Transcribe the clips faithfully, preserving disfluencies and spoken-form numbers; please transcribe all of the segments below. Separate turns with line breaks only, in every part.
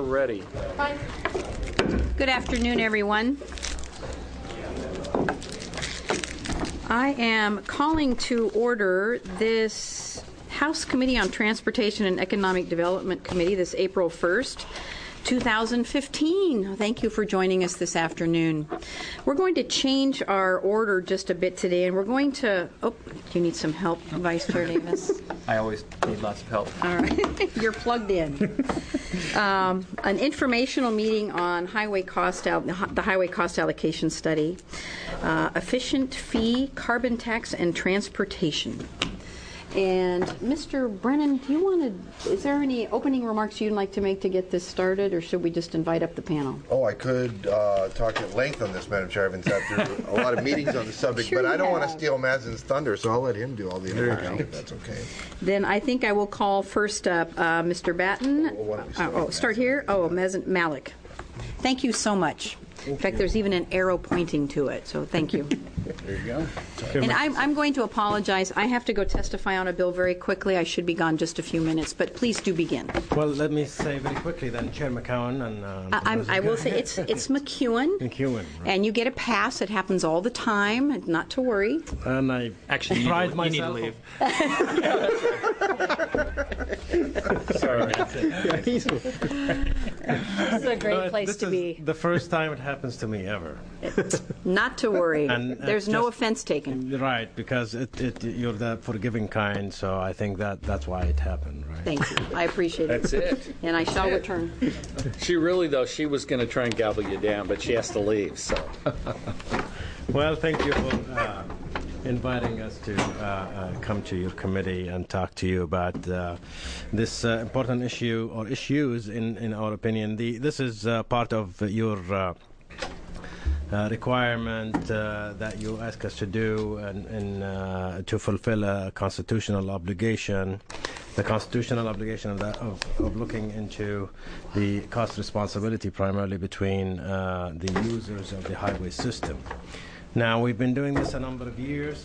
are ready.
Good afternoon, everyone. I am calling to order this House Committee on Transportation and Economic Development Committee this April first, two thousand fifteen. Thank you for joining us this afternoon. We're going to change our order just a bit today, and we're going to, oh, do you need some help, Vice Chair Davis?
I always need lots of help.
All right. You're plugged in. Um, an informational meeting on highway cost al- the highway cost allocation study, uh, efficient fee, carbon tax, and transportation. And Mister Brennan, do you want to, is there any opening remarks you'd like to make to get this started, or should we just invite up the panel?
Oh, I could uh, talk at length on this, Madam Chair. I've been sat through a lot of meetings on the subject,
Sure
but I don't
have.
want to steal Madsen's thunder, so I'll let him do all the introduction, if that's okay.
Then I think I will call first up uh, Mister Batten.
Well, why don't we
Uh,
start
oh,
with
start
Madsen?
here. Oh, Maz- Malik. Thank you so much. In fact, there's even an arrow pointing to it, so thank you.
There you go.
And I'm, I'm going to apologize. I have to go testify on a bill very quickly. I should be gone just a few minutes, but please do begin.
Well, let me say very quickly then, Chair McCowan and... Um,
I, I'm, I will say it's it's McEwen.
McEwen, right.
And you get a pass. It happens all the time, not to worry.
And I
Actually, you
pride
need, to, you
myself...
need to leave. Sorry,
This is a great
Uh,
place
this
to
is
be.
the first time it happens to me ever.
Not to worry.
And, uh,
There's no
just-
offense taken.
Right, because it, it, you're the forgiving kind, so I think that that's why it happened, right?
Thank you. I appreciate it.
That's it.
And I shall
it.
return.
She really, though, she was going to try and gobble you down, but she has to leave, so.
Well, thank you for uh, inviting us to uh, uh, come to your committee and talk to you about uh, this uh, important issue or issues, in, in our opinion. The, this is uh, part of your uh, uh, requirement uh, that you ask us to do and, and uh, to fulfill a constitutional obligation. The constitutional obligation of, that, of, of looking into the cost responsibility primarily between uh, the users of the highway system. Now, we've been doing this a number of years,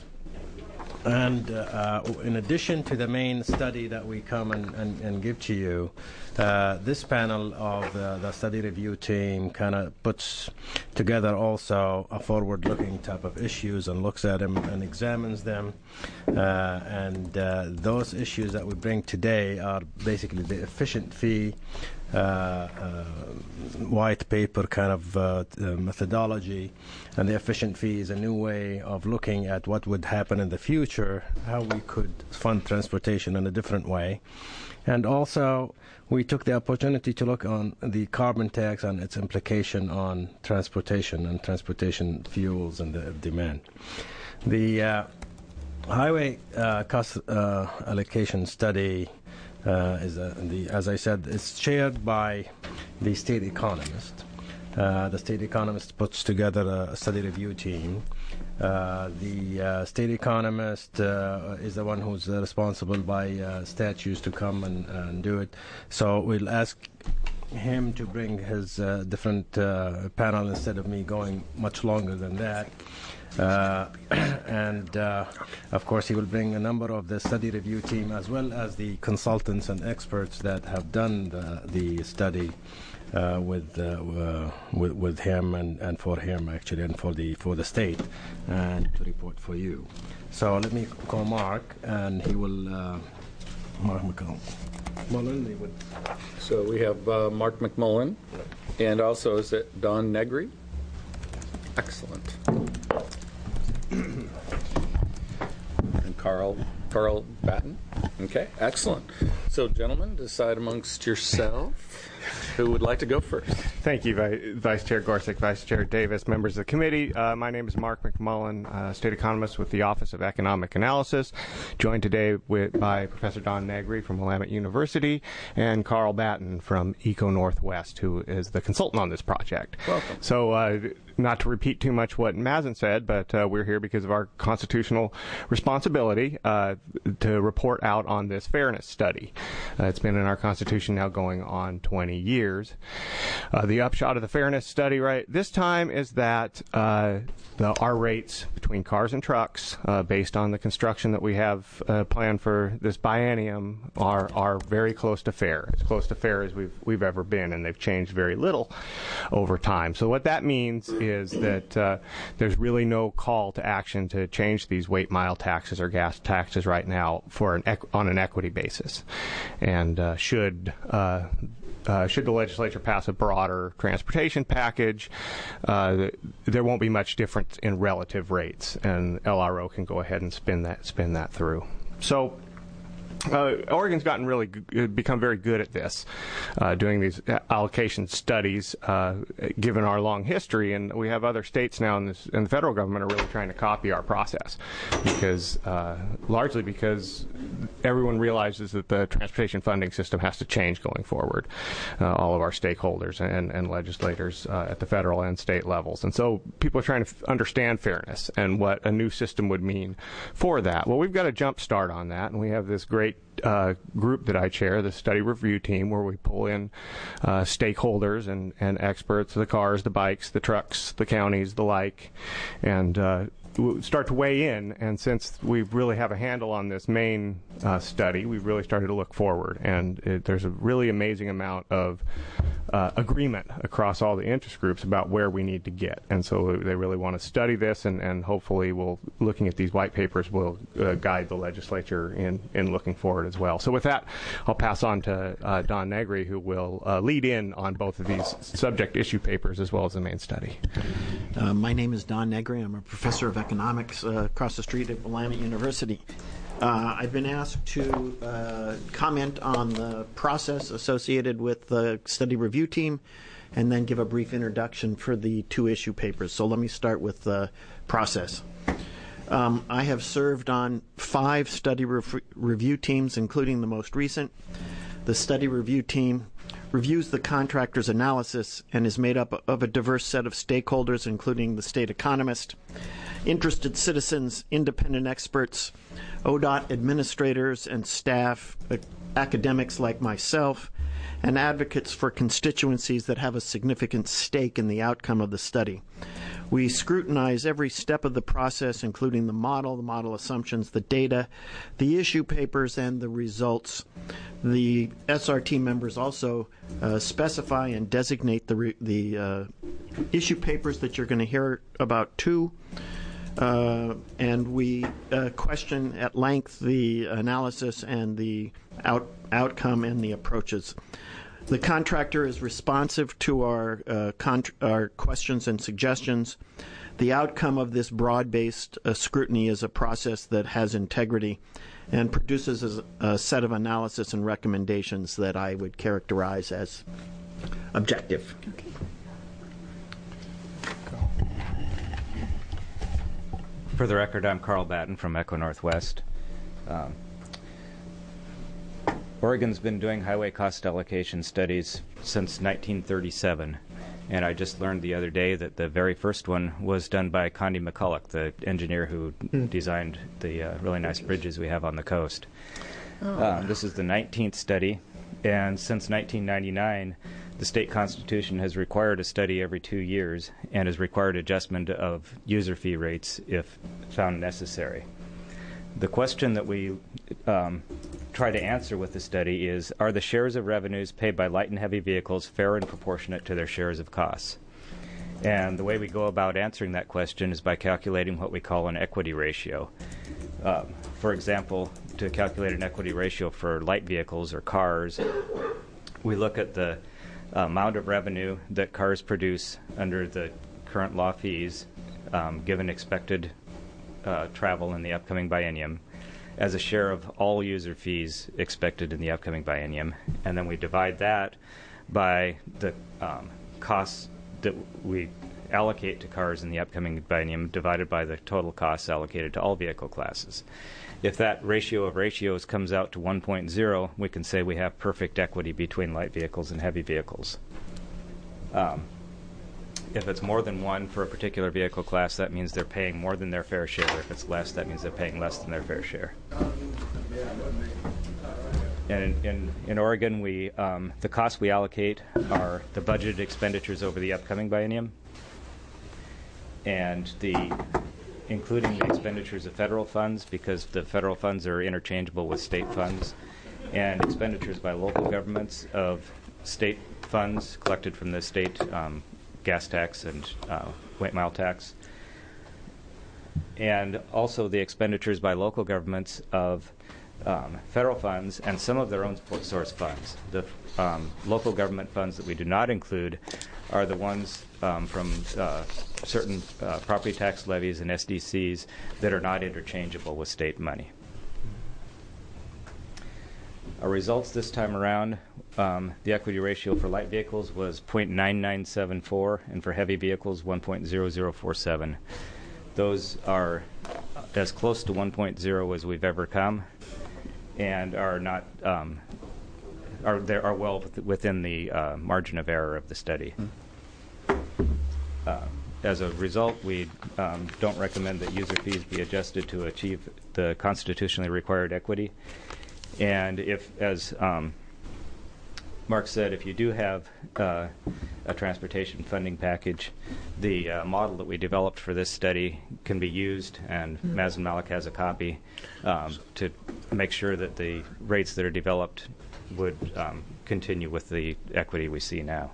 and uh, in addition to the main study that we come and, and, and give to you, uh, this panel of uh, the study review team kind of puts together also a forward-looking type of issues and looks at them and examines them. Uh, and uh, those issues that we bring today are basically the efficient fee, uh, uh, white paper kind of uh, uh, methodology, and the efficient fee is a new way of looking at what would happen in the future, how we could fund transportation in a different way. And also, we took the opportunity to look on the carbon tax and its implication on transportation and transportation fuels and the demand. The uh, highway uh, cost uh, allocation study uh, is, uh, the, as I said, is chaired by the state economist. Uh, the state economist puts together a study review team. Uh, the uh, state economist uh, is the one who's uh, responsible by uh, statutes to come and, and do it. So we'll ask him to bring his uh, different uh, panel instead of me going much longer than that. Uh, and uh, of course, he will bring a number of the study review team as well as the consultants and experts that have done the, the study uh, with, uh, uh, with with him and, and for him actually and for the for the state and to report for you. So let me call Mark and he will uh, Mark McCollum. Mullen, he would.
So we have uh, Mark McMullen, and also is it Don Negri? Excellent. And Carl Carl Batten. Okay, excellent. So, gentlemen, decide amongst yourself who would like to go first.
Thank you, Vi- Vice Chair Gorsuch, Vice Chair Davis, members of the committee. Uh, my name is Mark McMullen, uh, state economist with the Office of Economic Analysis, joined today with, by Professor Don Negri from Willamette University and Carl Batten from Eco Northwest, who is the consultant on this project.
Welcome.
So, uh, not to repeat too much what Mazen said, but uh, we're here because of our constitutional responsibility uh, to report out on this fairness study. Uh, it's been in our Constitution now going on twenty years. Uh, the upshot of the fairness study right this time is that uh, the, our rates between cars and trucks, uh, based on the construction that we have uh, planned for this biennium, are are very close to fair, as close to fair as we've we've ever been, and they've changed very little over time. So what that means is that uh, there's really no call to action to change these weight mile taxes or gas taxes right now for an equ- on an equity basis, and uh, should. Uh, Uh, should the legislature pass a broader transportation package, uh, there won't be much difference in relative rates, and L R O can go ahead and spin that spin that through. So. Uh, Oregon's gotten really g- become very good at this, uh, doing these allocation studies, uh, given our long history, and we have other states now, and, this, and the federal government are really trying to copy our process, because uh, largely because everyone realizes that the transportation funding system has to change going forward. Uh, all of our stakeholders and, and legislators uh, at the federal and state levels, and so people are trying to f- understand fairness and what a new system would mean for that. Well, we've got a jump start on that, and we have this great Uh, group that I chair, the study review team, where we pull in uh, stakeholders and, and experts, the cars, the bikes, the trucks, the counties, the like, and uh, start to weigh in. And since we really have a handle on this main uh, study, we've really started to look forward. And it, there's a really amazing amount of uh, agreement across all the interest groups about where we need to get. And so they really want to study this, and, and hopefully we'll, looking at these white papers, will uh, guide the legislature in, in looking forward as well. So with that, I'll pass on to uh, Don Negri, who will uh, lead in on both of these subject issue papers as well as the main study.
Uh, my name is Don Negri. I'm a professor of economics uh, across the street at Willamette University. Uh, I've been asked to uh, comment on the process associated with the study review team and then give a brief introduction for the two issue papers. So let me start with the process. Um, I have served on five study re- review teams, including the most recent. The study review team reviews the contractor's analysis and is made up of a diverse set of stakeholders, including the state economist, interested citizens, independent experts, O D O T administrators and staff, uh, academics like myself, and advocates for constituencies that have a significant stake in the outcome of the study. We scrutinize every step of the process, including the model, the model assumptions, the data, the issue papers, and the results. The S R T members also uh, specify and designate the, re- the uh, issue papers that you're going to hear about too. Uh, and we uh, question at length the analysis and the out- outcome and the approaches. The contractor is responsive to our, uh, con- our questions and suggestions. The outcome of this broad-based uh, scrutiny is a process that has integrity and produces a, a set of analysis and recommendations that I would characterize as objective. Okay.
For the record, I'm Carl Batten from Echo Northwest. Um, Oregon's been doing highway cost allocation studies since nineteen thirty-seven, and I just learned the other day that the very first one was done by Condi McCulloch, the engineer who mm. designed the uh, really nice bridges we have on the coast. Oh. Uh, this is the nineteenth study, and since nineteen ninety-nine, the state constitution has required a study every two years and has required adjustment of user fee rates if found necessary. The question that we um, try to answer with the study is, are the shares of revenues paid by light and heavy vehicles fair and proportionate to their shares of costs? And the way we go about answering that question is by calculating what we call an equity ratio. Um, for example, to calculate an equity ratio for light vehicles or cars, we look at the amount of revenue that cars produce under the current law fees, um, given expected uh, travel in the upcoming biennium, as a share of all user fees expected in the upcoming biennium. And then we divide that by the um, costs that we allocate to cars in the upcoming biennium divided by the total costs allocated to all vehicle classes. If that ratio of ratios comes out to one point zero, we can say we have perfect equity between light vehicles and heavy vehicles. Um, if it's more than one for a particular vehicle class, that means they're paying more than their fair share. If it's less, that means they're paying less than their fair share. And in, in, in Oregon, we um, the costs we allocate are the budgeted expenditures over the upcoming biennium, and the including the expenditures of federal funds, because the federal funds are interchangeable with state funds, and expenditures by local governments of state funds collected from the state um, gas tax and uh, weight mile tax, and also the expenditures by local governments of um, federal funds and some of their own source funds. The um, local government funds that we do not include are the ones um, from uh, certain uh, property tax levies and S D Cs that are not interchangeable with state money. Our results this time around, um, the equity ratio for light vehicles was zero point nine nine seven four, and for heavy vehicles, one point zero zero four seven. Those are as close to one point zero as we've ever come, and are not um, are there are well within the uh, margin of error of the study. Uh, as a result, we um, don't recommend that user fees be adjusted to achieve the constitutionally required equity. And if, as um, Mark said, if you do have uh, a transportation funding package, the uh, model that we developed for this study can be used, and Mazen Malik has a copy, um, to make sure that the rates that are developed would um, continue with the equity we see now.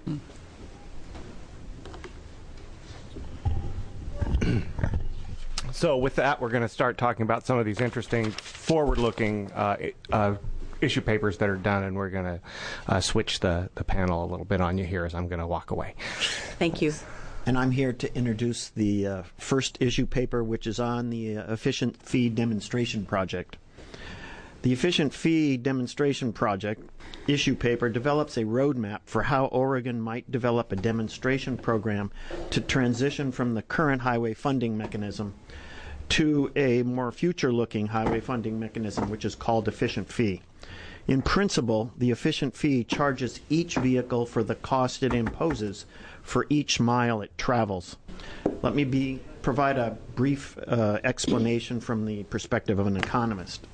So with that, we're going to start talking about some of these interesting forward-looking uh, uh, issue papers that are done, and we're going to uh, switch the, the panel a little bit on you here as I'm going to walk away.
Thank you.
And I'm here to introduce the uh, first issue paper, which is on the uh, Efficient Fee Demonstration Project. The Efficient Fee Demonstration Project issue paper develops a roadmap for how Oregon might develop a demonstration program to transition from the current highway funding mechanism to a more future-looking highway funding mechanism, which is called Efficient Fee. In principle, the Efficient Fee charges each vehicle for the cost it imposes for each mile it travels. Let me be, provide a brief uh, explanation from the perspective of an economist.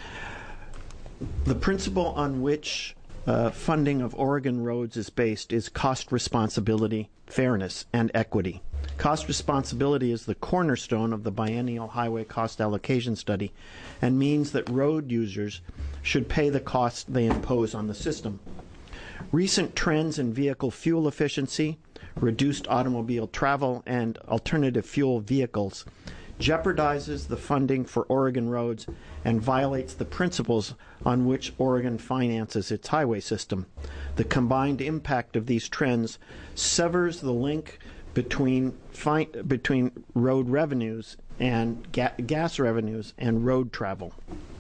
The principle on which uh, funding of Oregon roads is based is cost responsibility, fairness, and equity. Cost responsibility is the cornerstone of the biennial highway cost allocation study and means that road users should pay the cost they impose on the system. Recent trends in vehicle fuel efficiency, reduced automobile travel, and alternative fuel vehicles jeopardizes the funding for Oregon roads and violates the principles on which Oregon finances its highway system. The combined impact of these trends severs the link between fi- between road revenues and ga- gas revenues and road travel.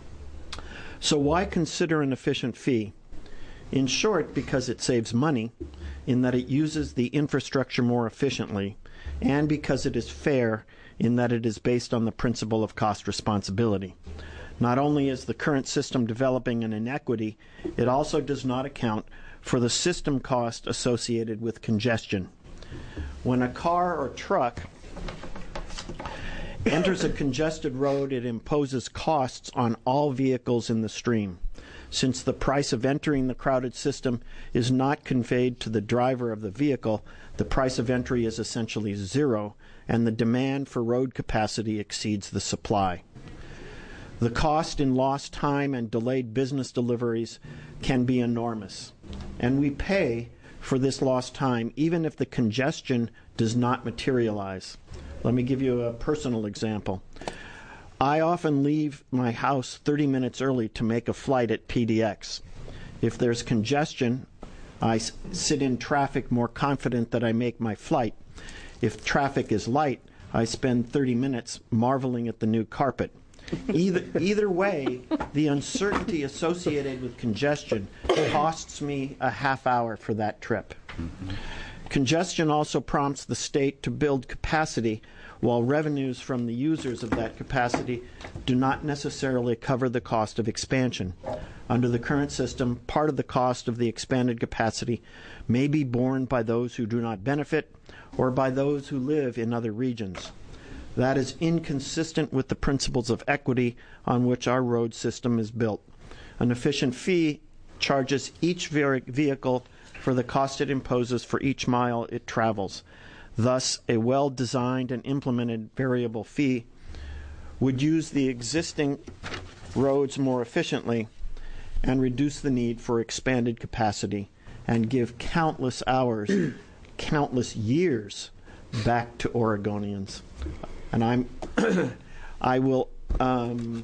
So why consider an efficient fee? In short, because it saves money, in that it uses the infrastructure more efficiently, and because it is fair, in that it is based on the principle of cost responsibility. Not only is the current system developing an inequity, it also does not account for the system cost associated with congestion. When a car or truck enters a congested road, it imposes costs on all vehicles in the stream. Since the price of entering the crowded system is not conveyed to the driver of the vehicle, the price of entry is essentially zero, and the demand for road capacity exceeds the supply. The cost in lost time and delayed business deliveries can be enormous, and we pay for this lost time even if the congestion does not materialize. Let me give you a personal example. I often leave my house thirty minutes early to make a flight at P D X. If there's congestion, I s- sit in traffic more confident that I make my flight. If traffic is light, I spend thirty minutes marveling at the new carpet. Either, either way, the uncertainty associated with congestion costs me a half hour for that trip. Congestion also prompts the state to build capacity, while revenues from the users of that capacity do not necessarily cover the cost of expansion. Under the current system, part of the cost of the expanded capacity may be borne by those who do not benefit or by those who live in other regions. That is inconsistent with the principles of equity on which our road system is built. An efficient fee charges each vehicle for the cost it imposes for each mile it travels. Thus, a well-designed and implemented variable fee would use the existing roads more efficiently and reduce the need for expanded capacity and give countless hours, countless years back to Oregonians. And I'm, I will, um,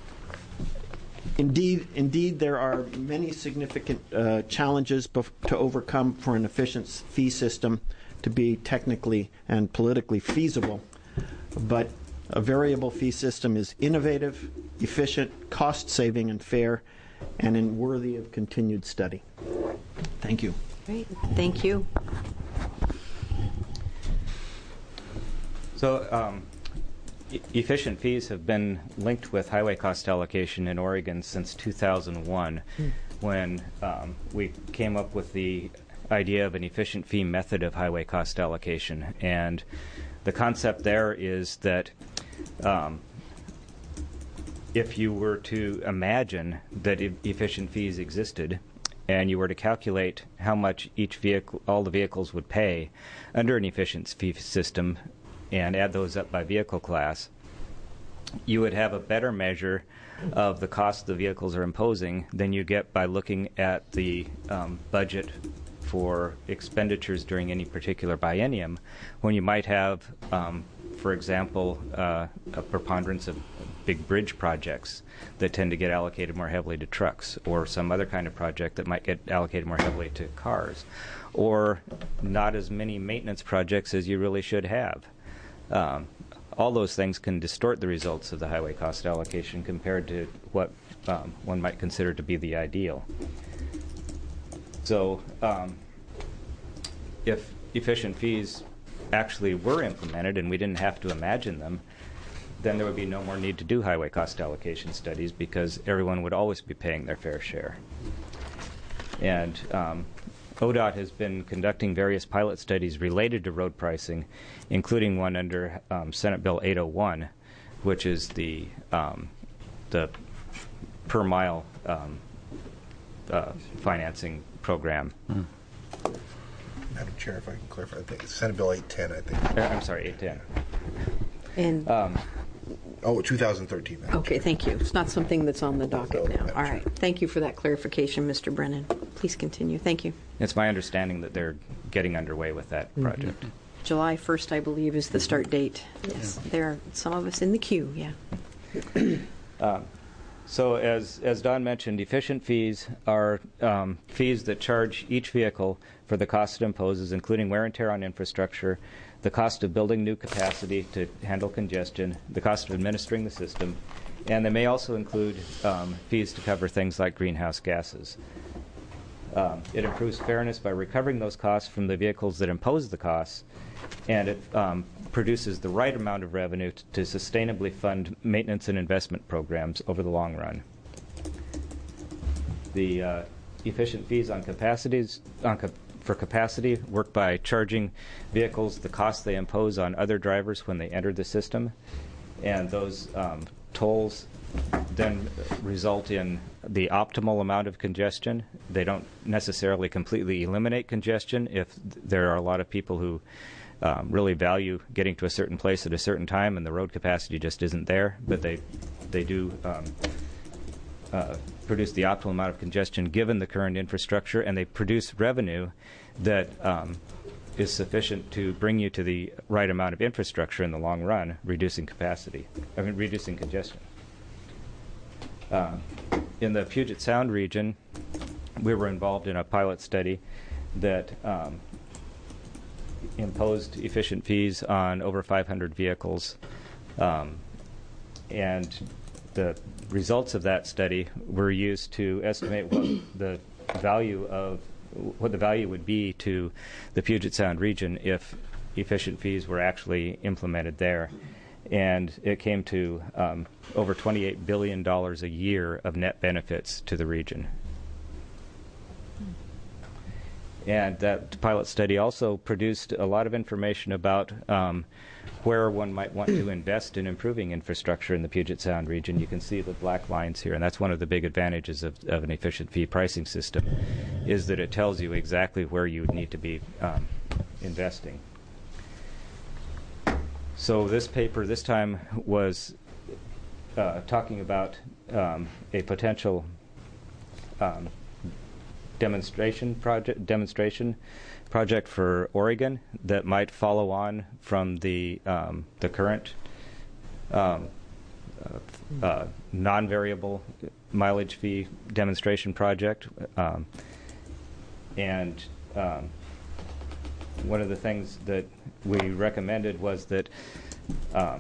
indeed, indeed, there are many significant uh, challenges bef- to overcome for an efficient fee system to be technically and politically feasible. But a variable fee system is innovative, efficient, cost-saving, and fair, and in worthy of continued study. Thank you.
Great. Thank you.
So, um, e- efficient fees have been linked with highway cost allocation in Oregon since two thousand one, mm. when um, we came up with the idea of an efficient fee method of highway cost allocation. And the concept there is that um, if you were to imagine that e- efficient fees existed, and you were to calculate how much each vehicle, all the vehicles would pay under an efficient fee system, and add those up by vehicle class, you would have a better measure of the cost the vehicles are imposing than you get by looking at the um, budget for expenditures during any particular biennium, when you might have, um, for example, uh, a preponderance of big bridge projects that tend to get allocated more heavily to trucks, or some other kind of project that might get allocated more heavily to cars, or not as many maintenance projects as you really should have. Um, all those things can distort the results of the highway cost allocation compared to what um, one might consider to be the ideal. So um, if efficient fees actually were implemented and we didn't have to imagine them, then there would be no more need to do highway cost allocation studies, because everyone would always be paying their fair share. And um, O D O T has been conducting various pilot studies related to road pricing, including one under um, Senate Bill eight oh one, which is the um, the per mile um, uh, financing program.
Mm. Madam Chair, if I can clarify, I think it's Senate Bill eight ten, I think.
Uh, I'm sorry, eight ten.
And
um,
oh, two thousand thirteen. Madam
okay,
Chair.
thank you. It's not something that's on the docket
No,
now.
Madam
All
Chair.
right. Thank you for that clarification, Mister Brennan. Please continue. Thank you.
It's my understanding that they're getting underway with that project.
Mm-hmm. July first, I believe, is the start date. Yes, there are some of us in the queue, yeah.
Um, so as, as Don mentioned, efficient fees are um, fees that charge each vehicle for the cost it imposes, including wear and tear on infrastructure, the cost of building new capacity to handle congestion, the cost of administering the system, and they may also include um, fees to cover things like greenhouse gases. Um, it improves fairness by recovering those costs from the vehicles that impose the costs, and it um, produces the right amount of revenue t- to sustainably fund maintenance and investment programs over the long run. The uh, efficient fees on capacities on cap- for capacity work by charging vehicles the cost they impose on other drivers when they enter the system, and those um, tolls then result in the optimal amount of congestion. They don't necessarily completely eliminate congestion if th- there are a lot of people who um, really value getting to a certain place at a certain time and the road capacity just isn't there, but they they do um, uh, produce the optimal amount of congestion given the current infrastructure, and they produce revenue that um, is sufficient to bring you to the right amount of infrastructure in the long run, reducing capacity, I mean reducing congestion. Uh, in the Puget Sound region, we were involved in a pilot study that um, imposed efficient fees on over five hundred vehicles. Um, and the results of that study were used to estimate what the value of what the value would be to the Puget Sound region if efficient fees were actually implemented there. And it came to um, over twenty-eight billion dollars a year of net benefits to the region. And that pilot study also produced a lot of information about um, where one might want to invest in improving infrastructure in the Puget Sound region. You can see the black lines here, and that's one of the big advantages of, of an efficient fee pricing system, is that it tells you exactly where you would need to be um, investing. So this paper this time was uh, talking about um, a potential um, demonstration project demonstration project for Oregon that might follow on from the um, the current um, uh, uh, non-variable mileage fee demonstration project, um, and um, one of the things that we recommended was that um,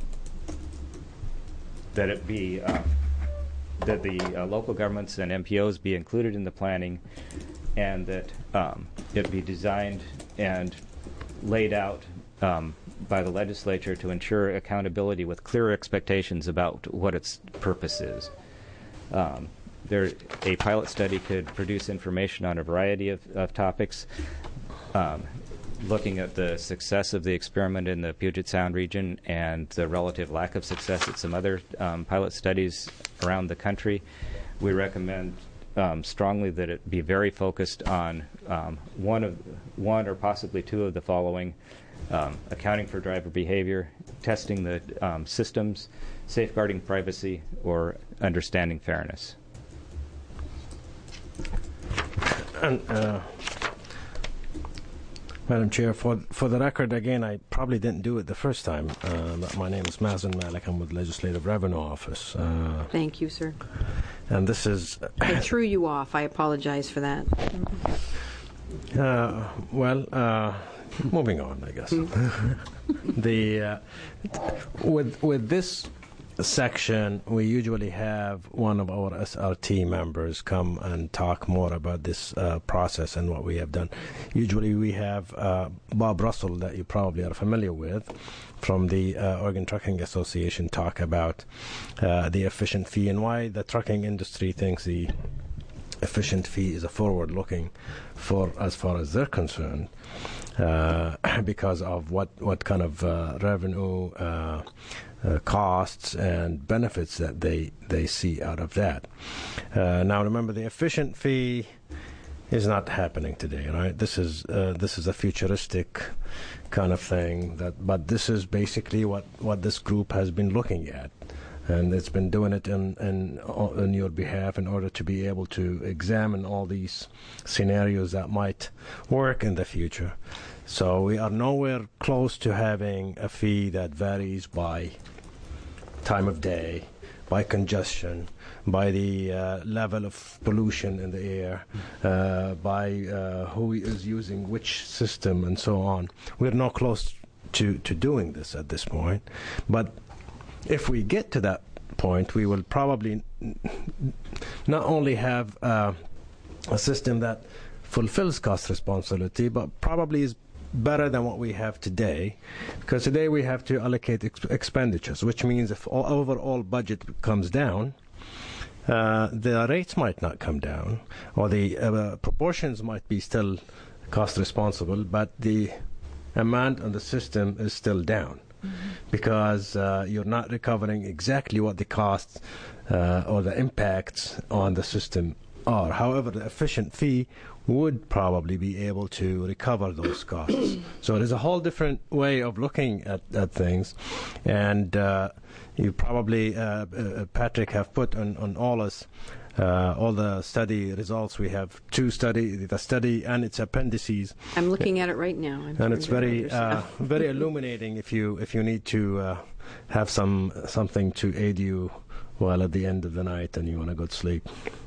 that it be uh, that the uh, local governments and M P Os be included in the planning, and that um, it be designed and laid out um, by the legislature to ensure accountability with clear expectations about what its purpose is. Um, there, a pilot study could produce information on a variety of, of topics, um, looking at the success of the experiment in the Puget Sound region and the relative lack of success at some other um, pilot studies around the country. We recommend um, strongly that it be very focused on um, one of one or possibly two of the following: um, accounting for driver behavior, testing the um, systems, safeguarding privacy, or understanding fairness.
And, uh, Madam Chair, for for the record, again, I probably didn't do it the first time. Uh, but my name is Mazen Malik. I'm with Legislative Revenue Office. Uh,
Thank you, sir.
and this is...
I threw you off. I apologize for that.
Uh, well, uh, moving on, I guess. the uh, with with this section, we usually have one of our S R T members come and talk more about this uh, process and what we have done. Usually, we have uh, Bob Russell, that you probably are familiar with, from the uh, Oregon Trucking Association, talk about uh, the efficient fee and why the trucking industry thinks the efficient fee is a forward-looking for as far as they're concerned, uh, because of what what kind of uh, revenue, uh, uh, costs, and benefits that they they see out of that. Uh, now, remember, the efficient fee is not happening today, right? This is uh, this is a futuristic kind of thing. That, but this is basically what what this group has been looking at. And it's been doing it in, in, on your behalf in order to be able to examine all these scenarios that might work in the future. So we are nowhere close to having a fee that varies by time of day, by congestion, by the uh, level of pollution in the air, uh, by uh, who is using which system, and so on. We're not close to, to doing this at this point. But if we get to that point, we will probably not only have uh, a system that fulfills cost responsibility, but probably is better than what we have today, because today we have to allocate ex- expenditures, which means if all, overall budget comes down, uh, the rates might not come down, or the uh, proportions might be still cost responsible, but the amount on the system is still down. Mm-hmm. Because uh, you're not recovering exactly what the costs uh, or the impacts on the system are. However, the efficient fee would probably be able to recover those costs. So it is a whole different way of looking at, at things. And uh, you probably, uh, uh, Patrick, have put on, on all us Uh, all the study results. We have two study, the study and its appendices.
I'm looking at it right now. I'm
and it's very, uh, very illuminating if you if you need to uh, have some something to aid you while at the end of the night and you want to go to sleep.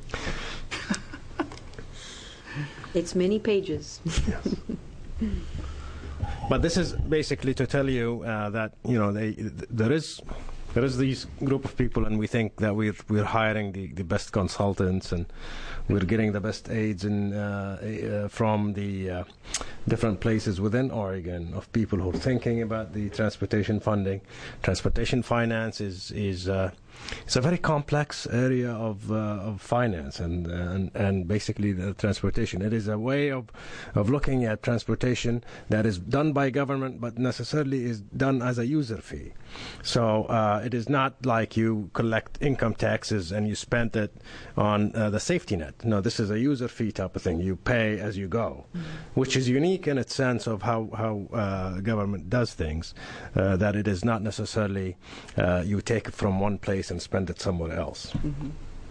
It's many pages.
Yes. But this is basically to tell you uh, that you know they, th- there is there is this group of people, and we think that we're we're hiring the, the best consultants, and we're getting the best aids in, uh, uh, from the uh, different places within Oregon of people who are thinking about the transportation funding. Transportation finance is is uh, it's a very complex area of uh, of finance, and and and basically the transportation. It is a way of of looking at transportation that is done by government, but necessarily is done as a user fee. So uh, it is not like you collect income taxes and you spend it on uh, the safety net. No, this is a user fee type of thing. You pay as you go, mm-hmm. which is unique in its sense of how, how uh, government does things, uh, that it is not necessarily uh, you take it from one place and spend it somewhere else.
Mm-hmm.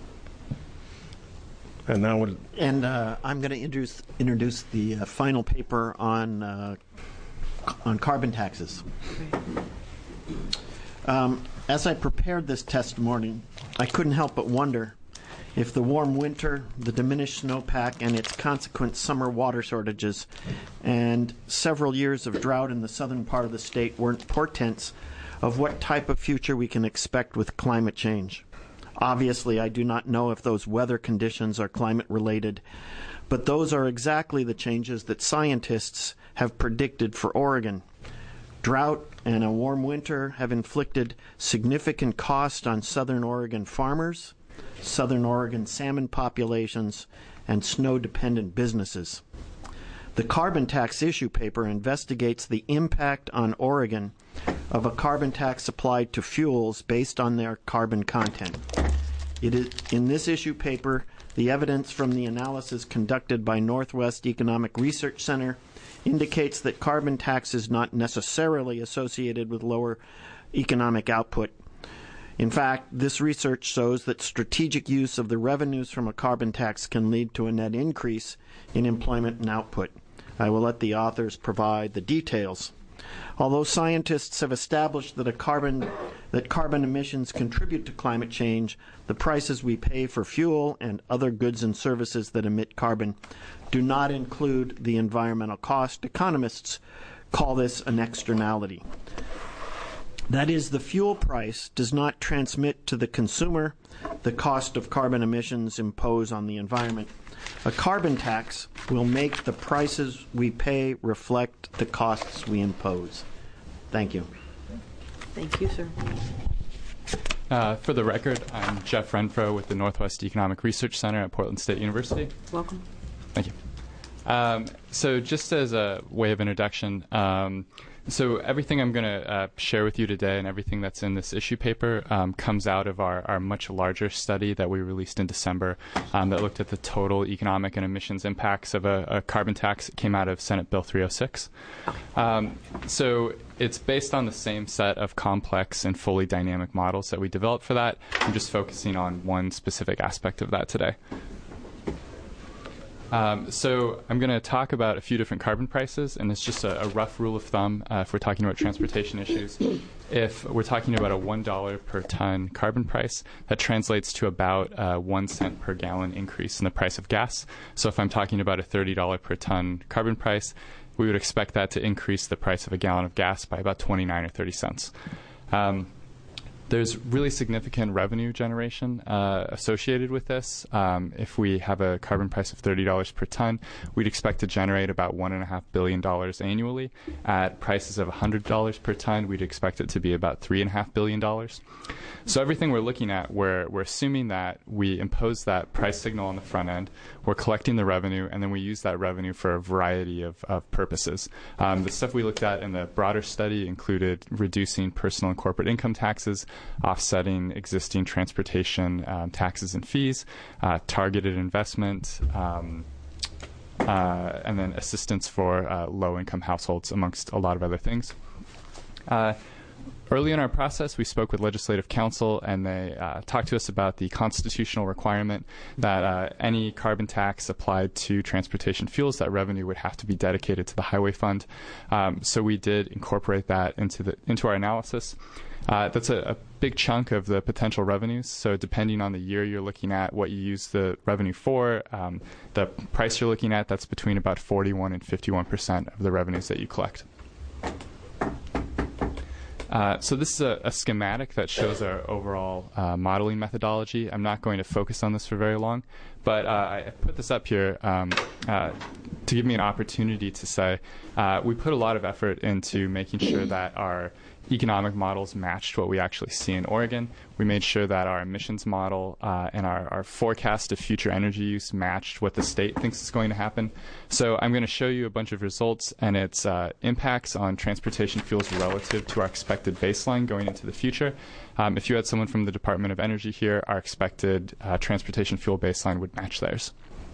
And now we'll
And uh, I'm going to introduce introduce the uh, final paper on uh, on carbon taxes. Um, as I prepared this testimony, I couldn't help but wonder if the warm winter, the diminished snowpack, and its consequent summer water shortages, and several years of drought in the southern part of the state weren't portents of what type of future we can expect with climate change. Obviously, I do not know if those weather conditions are climate-related, but those are exactly the changes that scientists have predicted for Oregon. Drought and a warm winter have inflicted significant cost on southern Oregon farmers, southern Oregon salmon populations, and snow-dependent businesses. The carbon tax issue paper investigates the impact on Oregon of a carbon tax applied to fuels based on their carbon content. It is, in this issue paper, the evidence from the analysis conducted by Northwest Economic Research Center indicates that carbon tax is not necessarily associated with lower economic output. In fact, this research shows that strategic use of the revenues from a carbon tax can lead to a net increase in employment and output. I will let the authors provide the details. Although scientists have established that a carbon that carbon emissions contribute to climate change, the prices we pay for fuel and other goods and services that emit carbon do not include the environmental cost. Economists call this an externality. That is, the fuel price does not transmit to the consumer the cost of carbon emissions imposed on the environment. A carbon tax will make the prices we pay reflect the costs we impose. Thank you.
Thank you, sir.
Uh, for the record, I'm Jeff Renfro with the Northwest Economic Research Center at Portland State University.
Welcome.
Thank you. Um, so just as a way of introduction, um, so everything I'm going to uh, share with you today and everything that's in this issue paper um, comes out of our, our much larger study that we released in December um, that looked at the total economic and emissions impacts of a, a carbon tax. It came out of Senate Bill three oh six. Um, so it's based on the same set of complex and fully dynamic models that we developed for that. I'm just focusing on one specific aspect of that today. Um, so I'm going to talk about a few different carbon prices, and it's just a, a rough rule of thumb uh, if we're talking about transportation issues. If we're talking about a one dollar per ton carbon price, that translates to about uh, one cent per gallon increase in the price of gas. So if I'm talking about a thirty dollars per ton carbon price, we would expect that to increase the price of a gallon of gas by about twenty-nine or thirty cents. Um, There's really significant revenue generation uh, associated with this. Um, if we have a carbon price of thirty dollars per ton, we'd expect to generate about one point five billion dollars annually. At prices of one hundred dollars per ton, we'd expect it to be about three point five billion dollars. So everything we're looking at, we're, we're assuming that we impose that price signal on the front end, we're collecting the revenue, and then we use that revenue for a variety of, of purposes. Um, the stuff we looked at in the broader study included reducing personal and corporate income taxes, offsetting existing transportation um, taxes and fees, uh, targeted investment, um, uh, and then assistance for uh, low-income households, amongst a lot of other things. Uh, Early in our process, we spoke with Legislative Counsel, and they uh, talked to us about the constitutional requirement that uh, any carbon tax applied to transportation fuels, that revenue would have to be dedicated to the highway fund. Um, so we did incorporate that into the into our analysis. Uh, that's a, a big chunk of the potential revenues. So depending on the year you're looking at, what you use the revenue for, um, the price you're looking at, that's between about forty-one and fifty-one percent of the revenues that you collect. Uh, so this is a, a schematic that shows our overall uh, modeling methodology. I'm not going to focus on this for very long, but uh, I put this up here um, uh, to give me an opportunity to say uh, we put a lot of effort into making sure that our economic models matched what we actually see in Oregon. We made sure that our emissions model uh, and our, our forecast of future energy use matched what the state thinks is going to happen. So I'm going to show you a bunch of results and its uh, impacts on transportation fuels relative to our expected baseline going into the future. Um, if you had someone from the Department of Energy here, our expected uh, transportation fuel baseline would match theirs.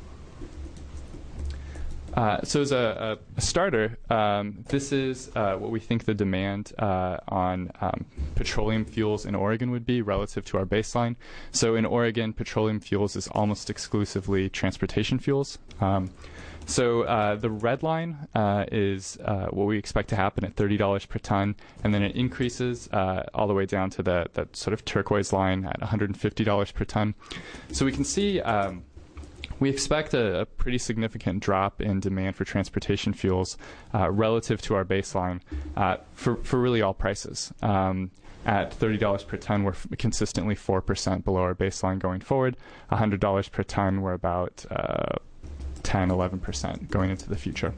Uh, so as a, a starter, um, this is uh, what we think the demand uh, on um, petroleum fuels in Oregon would be relative to our baseline. So in Oregon, petroleum fuels is almost exclusively transportation fuels. Um, so uh, the red line uh, is uh, what we expect to happen at thirty dollars per ton, and then it increases uh, all the way down to the that sort of turquoise line at one hundred fifty dollars per ton. So we can see um, we expect a, a pretty significant drop in demand for transportation fuels uh, relative to our baseline uh, for, for really all prices. Um, at thirty dollars per ton, we're f- consistently four percent below our baseline going forward. one hundred dollars per ton, we're about uh, ten, eleven percent going into the future.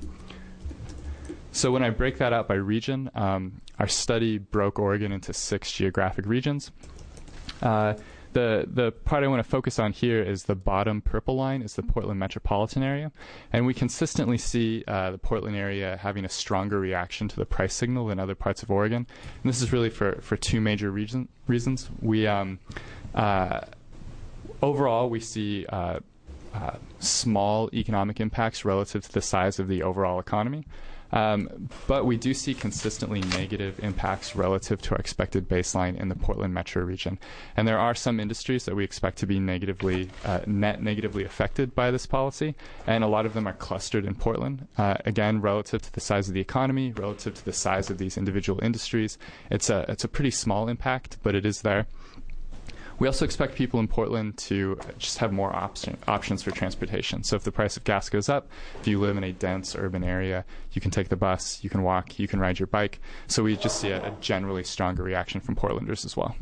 So when I break that out by region, um, our study broke Oregon into six geographic regions. Uh, The the part I want to focus on here is the bottom purple line is the Portland metropolitan area. And we consistently see uh, the Portland area having a stronger reaction to the price signal than other parts of Oregon. And this is really for, for two major reason, reasons. We um, uh, overall, we see uh, uh, small economic impacts relative to the size of the overall economy. Um, but we do see consistently negative impacts relative to our expected baseline in the Portland metro region. And there are some industries that we expect to be negatively, uh, net negatively affected by this policy, and a lot of them are clustered in Portland. Uh, again, relative to the size of the economy, relative to the size of these individual industries, it's a, it's a pretty small impact, but it is there. We also expect people in Portland to just have more option, options for transportation. So if the price of gas goes up, if you live in a dense urban area, you can take the bus, you can walk, you can ride your bike. So we just see a, a generally stronger reaction from Portlanders as well.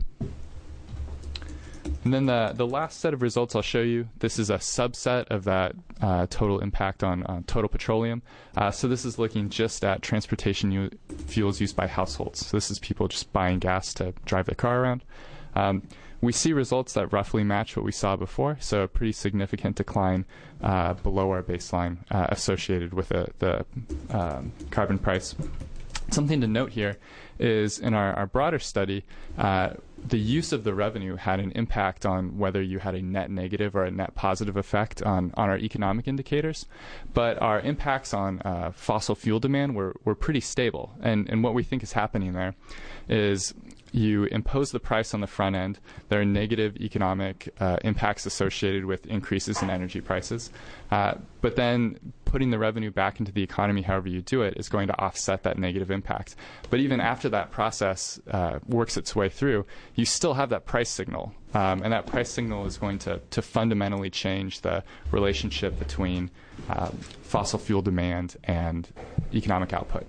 And then the, the last set of results I'll show you, this is a subset of that uh, total impact on uh, total petroleum. Uh, so this is looking just at transportation u- fuels used by households. So this is people just buying gas to drive their car around. Um, We see results that roughly match what we saw before, so a pretty significant decline uh, below our baseline uh, associated with the, the um, carbon price. Something to note here is in our, our broader study, uh, the use of the revenue had an impact on whether you had a net negative or a net positive effect on, on our economic indicators. But our impacts on uh, fossil fuel demand were, were pretty stable. And, and what we think is happening there is you impose the price on the front end. There are negative economic uh, impacts associated with increases in energy prices. Uh, but then putting the revenue back into the economy, however you do it, is going to offset that negative impact. But even after that process uh, works its way through, you still have that price signal. Um, and that price signal is going to, to fundamentally change the relationship between uh, fossil fuel demand and economic output.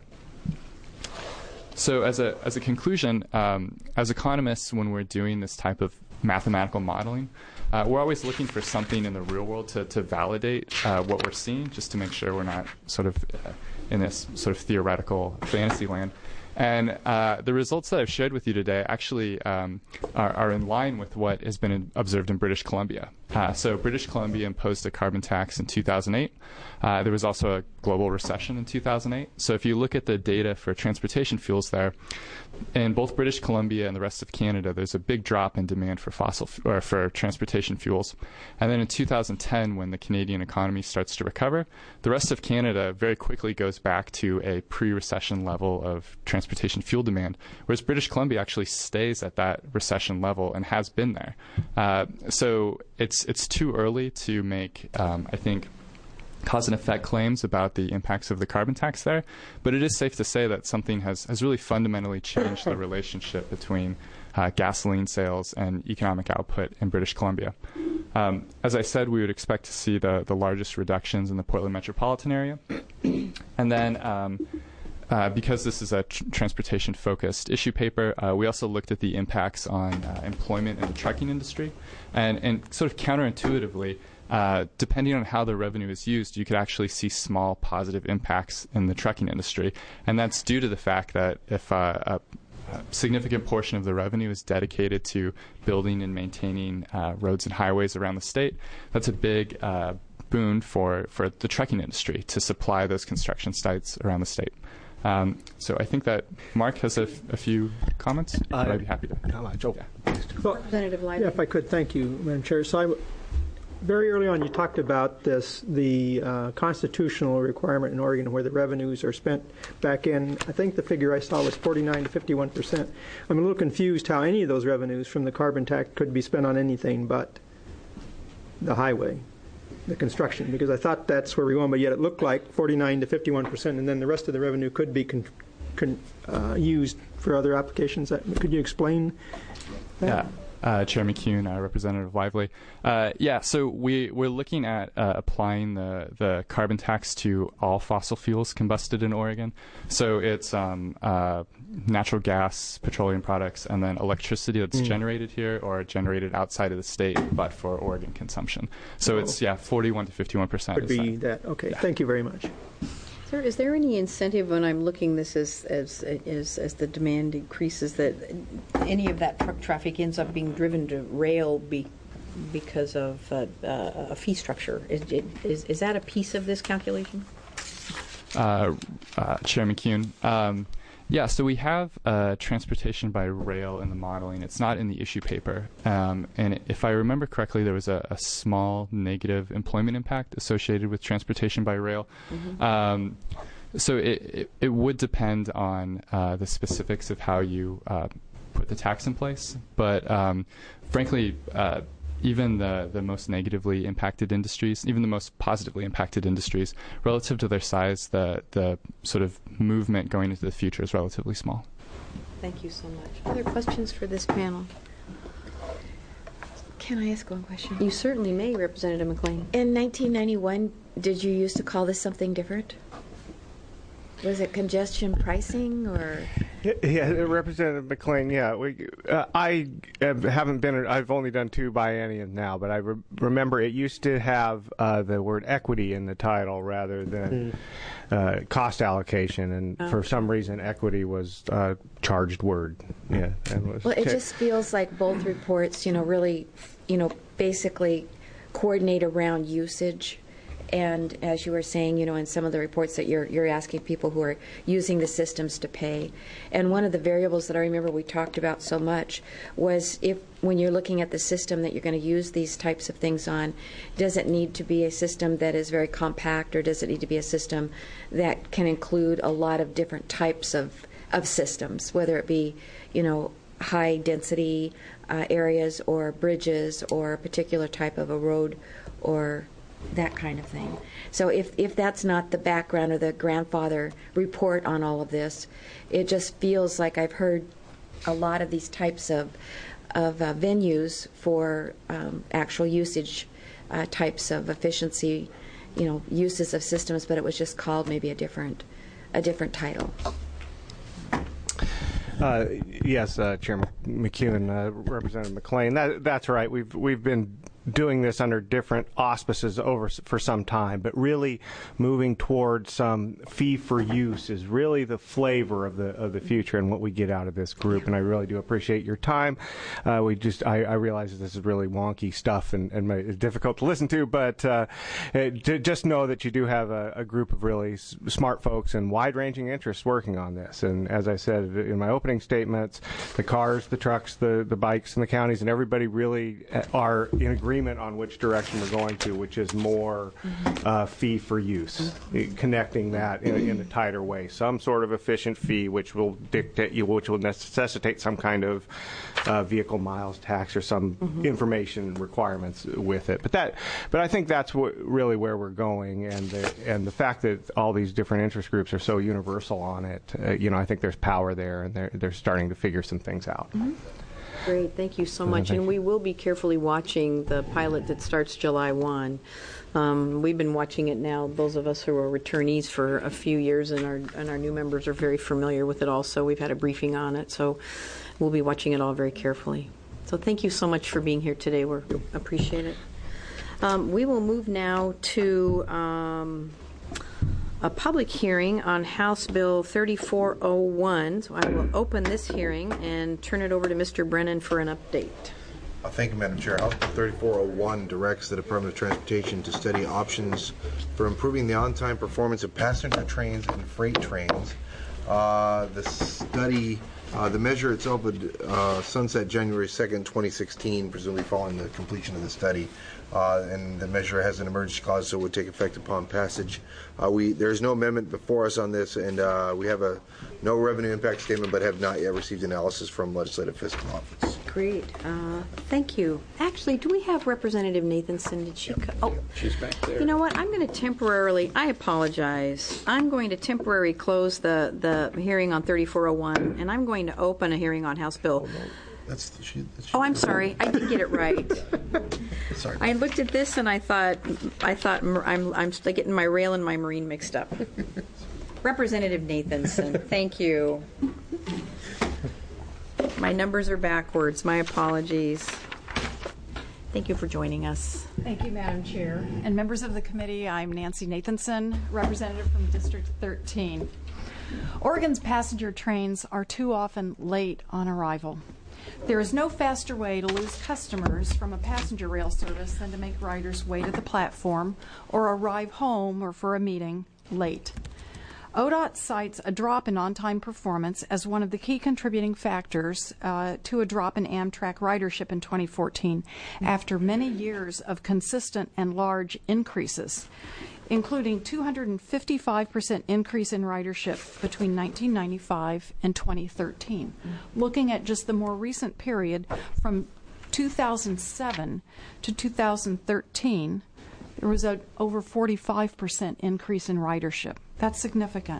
So as a as a conclusion, um, as economists, when we're doing this type of mathematical modeling, uh, we're always looking for something in the real world to, to validate uh, what we're seeing, just to make sure we're not sort of uh, in this sort of theoretical fantasy land. And uh, the results that I've shared with you today actually um, are, are in line with what has been observed in British Columbia. Uh, so British Columbia imposed a carbon tax in two thousand eight. Uh, there was also a global recession in two thousand eight. So if you look at the data for transportation fuels there, in both British Columbia and the rest of Canada, there's a big drop in demand for fossil f- or for transportation fuels. And then in two thousand ten, when the Canadian economy starts to recover, the rest of Canada very quickly goes back to a pre-recession level of transportation fuel demand, whereas British Columbia actually stays at that recession level and has been there. Uh, so it's it's too early to make, um, I think, cause and effect claims about the impacts of the carbon tax there, but it is safe to say that something has, has really fundamentally changed the relationship between uh, gasoline sales and economic output in British Columbia. Um, as I said, we would expect to see the, the largest reductions in the Portland metropolitan area. And then um, uh, because this is a tr- transportation-focused issue paper, uh, we also looked at the impacts on uh, employment in the trucking industry. And, and sort of counterintuitively, uh, depending on how the revenue is used, you could actually see small positive impacts in the trucking industry. And that's due to the fact that if uh, a A significant portion of the revenue is dedicated to building and maintaining uh, roads and highways around the state, that's a big uh, boon for, for the trucking industry to supply those construction sites around the state. Um, so I think that Mark has a, f- a few comments. Uh, I'd be happy to.
How much? Oh,
yeah.
Well,
Representative Lively.
yeah, if I could, thank you, Madam Chair. So I w- very early on, you talked about this, the uh, constitutional requirement in Oregon where the revenues are spent back in, I think the figure I saw was forty-nine to fifty-one percent. I'm a little confused how any of those revenues from the carbon tax could be spent on anything but the highway, the construction, because I thought that's where we went, but yet it looked like forty-nine to fifty-one percent, and then the rest of the revenue could be con- con- uh, used for other applications. That, could you explain that?
Yeah. Uh, Chair McCune, uh, Representative Lively. Uh, yeah, so we, we're looking at uh, applying the, the carbon tax to all fossil fuels combusted in Oregon. So it's um, uh, natural gas, petroleum products, and then electricity that's mm. generated here or generated outside of the state, but for Oregon consumption. So oh. it's, yeah, forty-one to fifty-one percent.
Would be that. that. Okay, yeah. Thank you very much.
Sir, is there any incentive when I'm looking this as as as, as the demand increases that any of that truck traffic ends up being driven to rail be, because of uh, uh, a fee structure? Is, is is that a piece of this calculation?
Uh, uh, Chair McCune. Um, Yeah, so we have uh, transportation by rail in the modeling. It's not in the issue paper. Um, and if I remember correctly, there was a, a small negative employment impact associated with transportation by rail. Mm-hmm. Um, so it, it, it would depend on uh, the specifics of how you uh, put the tax in place. But um, frankly, uh, even the, the most negatively impacted industries, even the most positively impacted industries, relative to their size, the, the sort of movement going into the future is relatively small.
Thank you so much. Other questions for this panel?
Can I ask one question?
You certainly may, Representative McLean.
In nineteen ninety-one, did you used to call this something different? Was it congestion pricing or?
Yeah, Representative McLean. Yeah, we, uh, I have, haven't been. I've only done two bienniums now, but I re- remember it used to have uh, the word equity in the title rather than mm. uh, cost allocation, and oh. for some reason, equity was a charged word. Yeah, and was
well, it
t-
just feels like both reports, you know, really, you know, basically coordinate around usage. And as you were saying, you know, in some of the reports that you're you're asking people who are using the systems to pay. And one of the variables that I remember we talked about so much was if when you're looking at the system that you're going to use these types of things on, does it need to be a system that is very compact, or does it need to be a system that can include a lot of different types of, of systems, whether it be, you know, high density uh, areas or bridges or a particular type of a road or that kind of thing. So if, if that's not the background or the grandfather report on all of this, it just feels like I've heard a lot of these types of, of uh, venues for um, actual usage uh, types of efficiency, you know, uses of systems, but it was just called maybe a different, a different title.
Uh, yes, uh, Chairman McEwen, uh, Representative McLean. That, that's right. We've we've been doing this under different auspices over for some time, but really moving towards some fee for use is really the flavor of the of the future and what we get out of this group. And I really do appreciate your time. Uh, we just I, I realize that this is really wonky stuff and, and it's difficult to listen to, but uh, it, just know that you do have a, a group of really s- smart folks and wide-ranging interests working on this. And as I said in my opening statements, the cars, the trucks, the the bikes, and the counties, and everybody really are in agreement on which direction we're going to, which is more uh, fee for use, mm-hmm. connecting that in, in a tighter way. Some sort of efficient fee, which will dictate, which will necessitate some kind of uh, vehicle miles tax or some mm-hmm. information requirements with it. But that, but I think that's what, really where we're going, and the, and the fact that all these different interest groups are so universal on it, uh, you know, I think there's power there, and they're they're starting to figure some things out.
Mm-hmm. Great, thank you so much. And we will be carefully watching the pilot that starts July first. Um, we've been watching it now, those of us who are returnees, for a few years, and our and our new members are very familiar with it also. We've had a briefing on it, so we'll be watching it all very carefully. So thank you so much for being here today. We appreciate it. Um, we will move now to um, a public hearing on House Bill thirty-four oh one. So I will open this hearing and turn it over to Mister Brennan for an update.
Uh, thank you, Madam Chair. House Bill thirty-four oh one directs the Department of Transportation to study options for improving the on-time performance of passenger trains and freight trains. Uh, the study, uh, the measure itself would uh, sunset January second, twenty sixteen, presumably following the completion of the study. Uh, and the measure has an emergency clause, so it would take effect upon passage. Uh, we there is no amendment before us on this, and uh, we have a no revenue impact statement, but have not yet received analysis from Legislative Fiscal Office.
Great, uh, thank you. Actually, do we have Representative Nathanson? Did she?
Yep.
Co- oh,
Yep. She's back there.
You know what? I'm going to temporarily. I apologize. I'm going to temporarily close the the hearing on thirty-four oh one, and I'm going to open a hearing on House Bill.
That's the, she, that's
Oh, I'm sorry. I did get it right.
Sorry.
I looked at this and I thought, I thought I'm I'm still getting my rail and my marine mixed up. Representative Nathanson, thank you. My numbers are backwards. My apologies. Thank you for joining us.
Thank you, Madam Chair. And members of the committee, I'm Nancy Nathanson, representative from District thirteen. Oregon's passenger trains are too often late on arrival. There is no faster way to lose customers from a passenger rail service than to make riders wait at the platform or arrive home or for a meeting late. O D O T cites a drop in on-time performance as one of the key contributing factors uh, to a drop in Amtrak ridership in twenty fourteen after many years of consistent and large increases, including two hundred fifty-five percent increase in ridership between nineteen ninety-five and twenty thirteen. Looking at just the more recent period from two thousand seven to two thousand thirteen, there was an over forty-five percent increase in ridership. That's significant.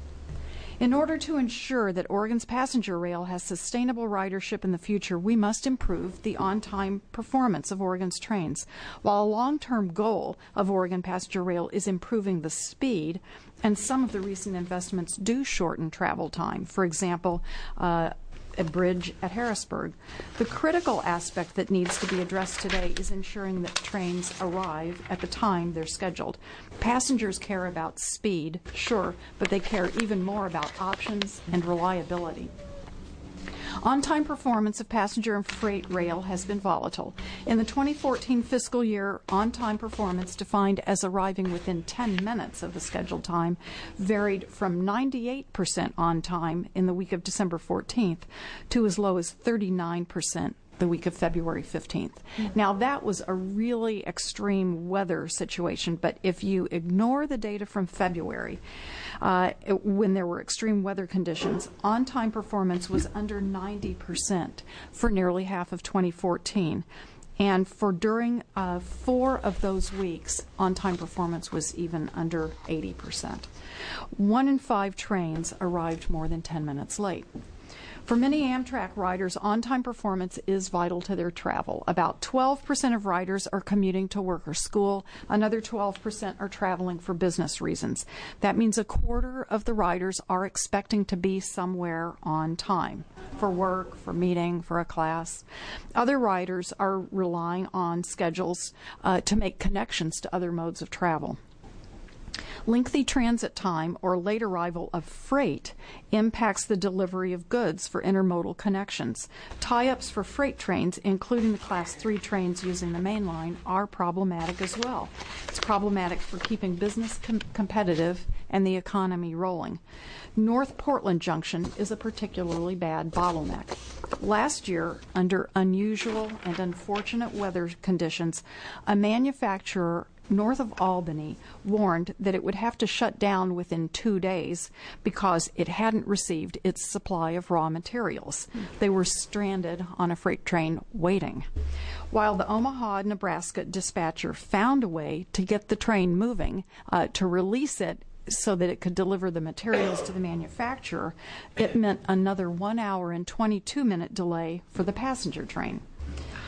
In order to ensure that Oregon's passenger rail has sustainable ridership in the future, we must improve the on-time performance of Oregon's trains. While a long-term goal of Oregon passenger rail is improving the speed, and some of the recent investments do shorten travel time, for example, uh, a bridge at Harrisburg, the critical aspect that needs to be addressed today is ensuring that trains arrive at the time they're scheduled. Passengers care about speed, sure, but they care even more about options and reliability. On-time performance of passenger and freight rail has been volatile. In the twenty fourteen fiscal year, on-time performance, defined as arriving within ten minutes of the scheduled time, varied from ninety-eight percent on time in the week of December fourteenth to as low as thirty-nine percent the week of February fifteenth. Mm-hmm. Now, that was a really extreme weather situation, but if you ignore the data from February, uh, it, when there were extreme weather conditions, on-time performance was under ninety percent for nearly half of twenty fourteen. And for during uh, four of those weeks, on-time performance was even under eighty percent. One in five trains arrived more than ten minutes late. For many Amtrak riders, on-time performance is vital to their travel. About twelve percent of riders are commuting to work or school. Another twelve percent are traveling for business reasons. That means a quarter of the riders are expecting to be somewhere on time, for work, for meeting, for a class. Other riders are relying on schedules uh, to make connections to other modes of travel. Lengthy transit time or late arrival of freight impacts the delivery of goods for intermodal connections. Tie-ups for freight trains, including the Class three trains using the main line, are problematic as well. It's problematic for keeping business com- competitive and the economy rolling. North Portland Junction is a particularly bad bottleneck. Last year, under unusual and unfortunate weather conditions, a manufacturer north of Albany warned that it would have to shut down within two days because it hadn't received its supply of raw materials. They were stranded on a freight train waiting. While the Omaha, Nebraska dispatcher found a way to get the train moving, uh, to release it so that it could deliver the materials to the manufacturer, it meant another one hour and twenty-two minute delay for the passenger train.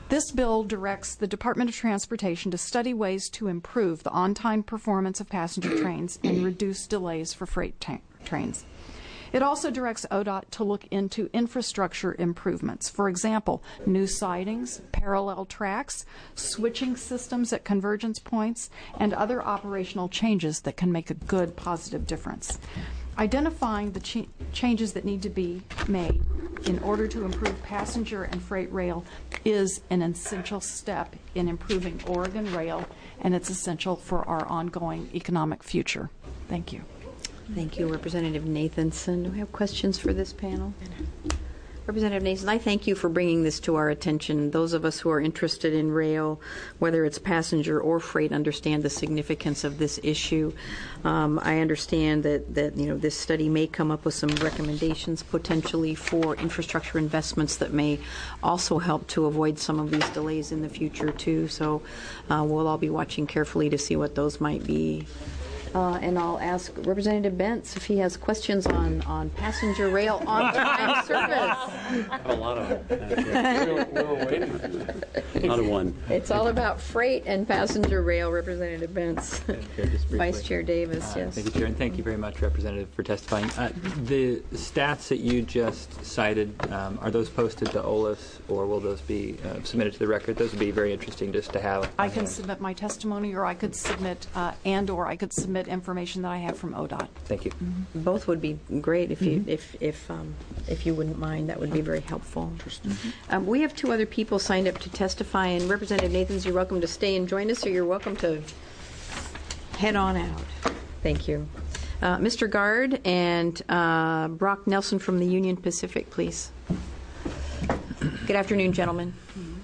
This bill directs the Department of Transportation to study ways to improve the on-time performance of passenger trains and reduce delays for freight ta- trains. It also directs O D O T to look into infrastructure improvements. For example, new sidings, parallel tracks, switching systems at convergence points, and other operational changes that can make a good, positive difference. Identifying the ch- changes that need to be made in order to improve passenger and freight rail is an essential step in improving Oregon rail, and it's essential for our ongoing economic future. Thank you.
Thank you, Representative Nathanson. Do we have questions for this panel? Representative Nathanson, I thank you for bringing this to our attention. Those of us who are interested in rail, whether it's passenger or freight, understand the significance of this issue. Um, I understand that, that you know this study may come up with some recommendations potentially for infrastructure investments that may also help to avoid some of these delays in the future too. So uh, we'll all be watching carefully to see what those might be. Uh, and I'll ask Representative Bentz if he has questions on, on passenger rail on-time service.
I have a lot of them. Not a one.
It's all about freight and passenger rail, Representative Bentz.
Chair, just
Vice Chair Davis,
uh,
yes.
Thank you, Chair, and thank you very much, Representative, for testifying. Uh, the stats that you just cited, um, are those posted to O L A S, or will those be uh, submitted to the record? Those would be very interesting just to have.
I can submit my testimony, or I could submit, uh, and or I could submit information that I have from O D O T.
Thank you.
Mm-hmm. Both would be great if you mm-hmm. if if um, if you wouldn't mind. That would be very helpful. Mm-hmm. Um, we have two other people signed up to testify, and Representative Nathans, you're welcome to stay and join us, or you're welcome to head on out. Thank you. Uh, Mister Guard and uh, Brock Nelson from the Union Pacific, please. Good afternoon, gentlemen.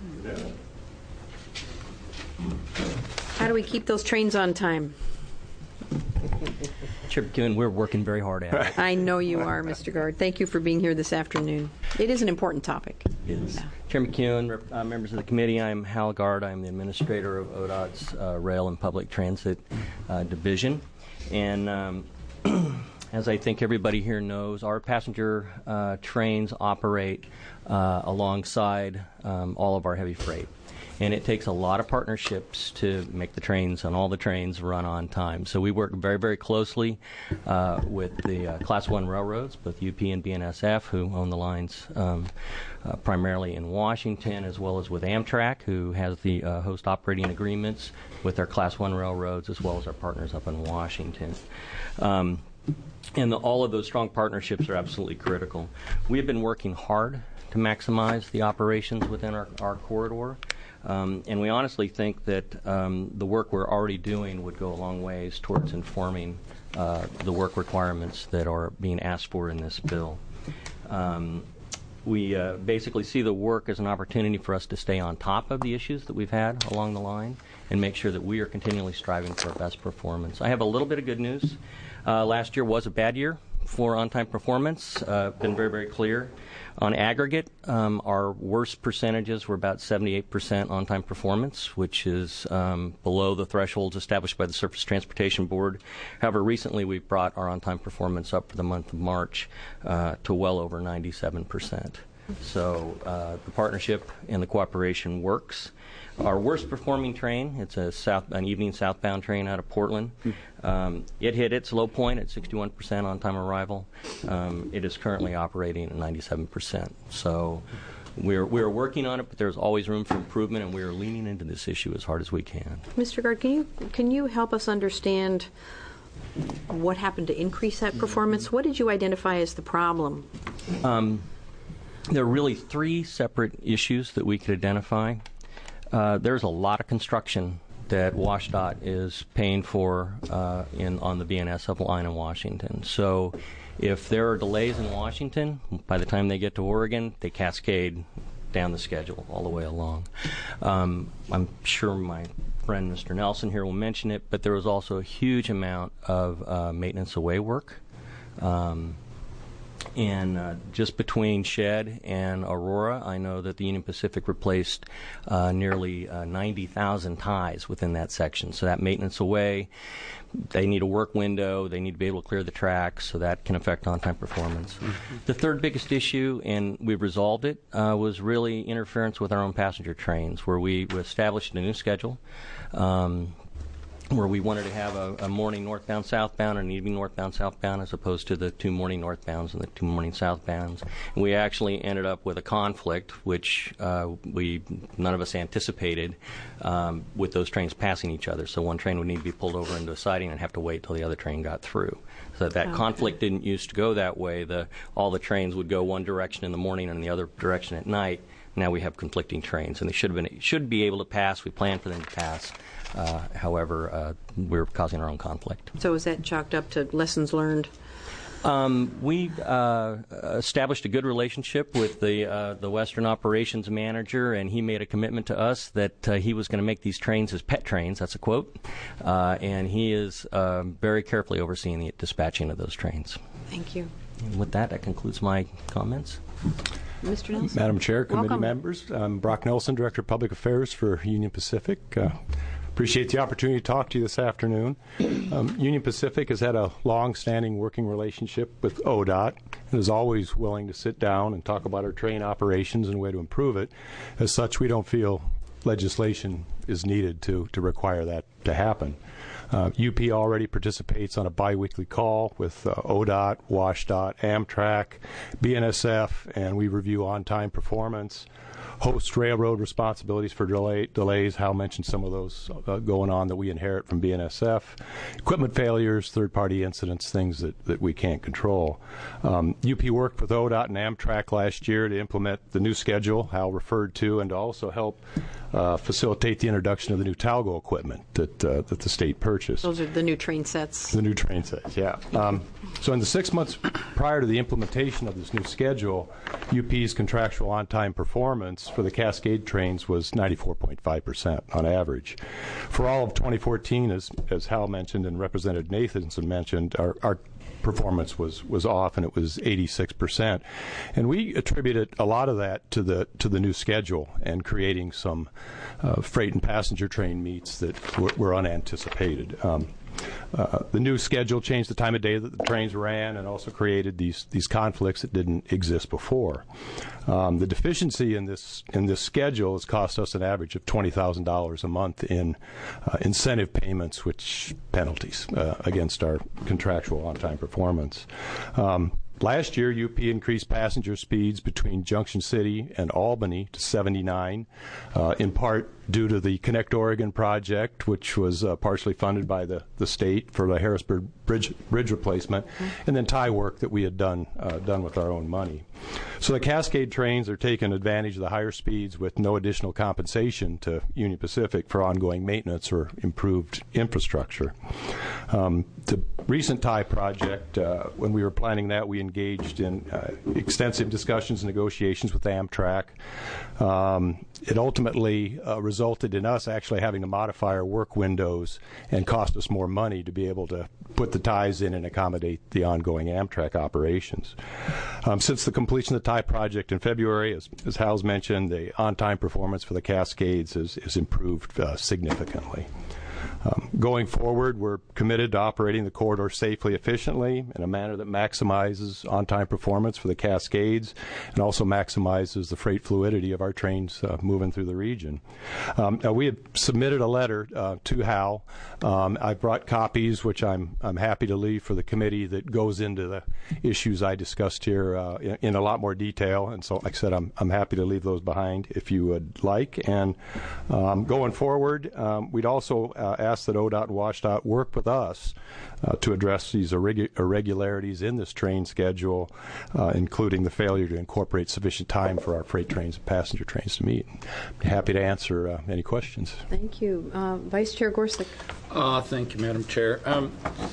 How do we keep those trains on time?
Chair McEwen, we're working very hard at it.
I know you are, Mister Guard. Thank you for being here this afternoon. It is an important topic.
It is. Yeah. Chair McEwen, uh, members of the committee, I'm Hal Guard. I'm the administrator of O D O T's uh, Rail and Public Transit uh, Division. And um, as I think everybody here knows, our passenger uh, trains operate uh, alongside um, all of our heavy freight. And it takes a lot of partnerships to make the trains and all the trains run on time. So we work very, very closely uh, with the uh, Class one railroads, both U P and B N S F, who own the lines um, uh, primarily in Washington, as well as with Amtrak, who has the uh, host operating agreements with our Class one railroads, as well as our partners up in Washington. Um, and the, all of those strong partnerships are absolutely critical. We have been working hard to maximize the operations within our, our corridor. Um, and we honestly think that um, the work we're already doing would go a long ways towards informing uh, the work requirements that are being asked for in this bill. Um, we uh, basically see the work as an opportunity for us to stay on top of the issues that we've had along the line and make sure that we are continually striving for our best performance. I have a little bit of good news. Uh, last year was a bad year for on-time performance. Uh, been very, very clear. On aggregate, um, our worst percentages were about seventy-eight percent on-time performance, which is um, below the thresholds established by the Surface Transportation Board. However, recently we've brought our on-time performance up for the month of March uh, to well over ninety-seven percent. So uh, the partnership and the cooperation works. Our worst performing train, it's a south, an evening southbound train out of Portland. Um, it hit its low point at sixty-one percent on-time arrival. Um, it is currently operating at ninety-seven percent. So we're, we're working on it, but there's always room for improvement, and we're leaning into this issue as hard as we can.
Mister Guard, can you, can you help us understand what happened to increase that performance? What did you identify as the problem?
Um, there are really three separate issues that we could identify. Uh, there's a lot of construction that WashDOT is paying for uh, in on the B N S F line in Washington. So if there are delays in Washington, by the time they get to Oregon, they cascade down the schedule all the way along. Um, I'm sure my friend Mister Nelson here will mention it, but there was also a huge amount of uh, maintenance away work. Um, And uh, just between Shed and Aurora, I know that the Union Pacific replaced uh, nearly uh, ninety thousand ties within that section. So that maintenance away, they need a work window, they need to be able to clear the tracks, so that can affect on-time performance. Mm-hmm. The third biggest issue, and we've resolved it, uh, was really interference with our own passenger trains, where we established a new schedule. Um, where we wanted to have a, a morning northbound, southbound, and an evening northbound, southbound, as opposed to the two morning northbounds and the two morning southbounds. And we actually ended up with a conflict, which uh, we none of us anticipated, um, with those trains passing each other. So one train would need to be pulled over into a siding and have to wait till the other train got through. So that okay. conflict didn't used to go that way. The all the trains would go one direction in the morning and the other direction at night. Now we have conflicting trains, and they should have been should be able to pass. We planned for them to pass. Uh, however, uh, we're causing our own conflict.
So is that chalked up to lessons learned?
Um, we uh, established a good relationship with the uh, the Western operations manager, and he made a commitment to us that uh, he was going to make these trains his pet trains. That's a quote. Uh, and he is uh, very carefully overseeing the dispatching of those trains.
Thank you.
And with that, that concludes my comments.
Mister Nelson.
Madam Chair, committee
Welcome.
members, I'm Brock Nelson, Director of Public Affairs for Union Pacific. Uh, appreciate the opportunity to talk to you this afternoon. Um, Union Pacific has had a long-standing working relationship with O D O T and is always willing to sit down and talk about our train operations and a way to improve it. As such, we don't feel legislation is needed to, to require that to happen. Uh, U P already participates on a biweekly call with uh, O D O T, WashDOT, Amtrak, B N S F, and we review on-time performance, host railroad responsibilities for delay, delays. Hal mentioned some of those uh, going on that we inherit from B N S F, equipment failures, third-party incidents, things that, that we can't control. Um, U P worked with O D O T and Amtrak last year to implement the new schedule Hal referred to, and to also help uh, facilitate the introduction of the new Talgo equipment that uh, that the state purchased.
Those are the new train sets.
The new train sets, yeah. Um, so in the six months prior to the implementation of this new schedule, U P's contractual on-time performance for the Cascade trains was ninety-four point five percent on average. For all of twenty fourteen, as, as Hal mentioned and Representative Nathanson mentioned, our, our performance was, was off, and it was eighty-six percent. And we attributed a lot of that to the to the new schedule and creating some uh, freight and passenger train meets that were, were unanticipated. Um, Uh, the new schedule changed the time of day that the trains ran and also created these these conflicts that didn't exist before. Um, the deficiency in this in this schedule has cost us an average of twenty thousand dollars a month in uh, incentive payments, which penalties uh, against our contractual on-time performance. Um, Last year, U P increased passenger speeds between Junction City and Albany to seventy-nine, uh, in part due to the Connect Oregon project, which was uh, partially funded by the, the state for the Harrisburg Bridge, bridge replacement, mm-hmm. and then tie work that we had done uh, done with our own money. So the Cascade trains are taking advantage of the higher speeds with no additional compensation to Union Pacific for ongoing maintenance or improved infrastructure. Um, the recent tie project, uh, when we were planning that, we engaged in uh, extensive discussions and negotiations with Amtrak. Um, it ultimately uh, resulted in us actually having to modify our work windows and cost us more money to be able to put the ties in and accommodate the ongoing Amtrak operations. Um, since the completion of the tie project in February, as, as Hal's mentioned, the on-time performance for the Cascades has, has improved uh, significantly. Um, going forward, we're committed to operating the corridor safely, efficiently, in a manner that maximizes on-time performance for the Cascades and also maximizes the freight fluidity of our trains uh, moving through the region. Um, now, we have submitted a letter uh, to Hal. Um, I brought copies, which I'm I'm happy to leave for the committee, that goes into the issues I discussed here uh, in, in a lot more detail. And so, like I said, I'm I'm happy to leave those behind if you would like. And um, going forward, um, we'd also uh, ask that O D O T and WashDOT work with us uh, to address these irregu- irregularities in this train schedule, uh, including the failure to incorporate sufficient time for our freight trains and passenger trains to meet. I'm happy to answer uh, any questions.
Thank you. Uh, Vice Chair Gorsuch.
Uh, thank you, Madam Chair. Um,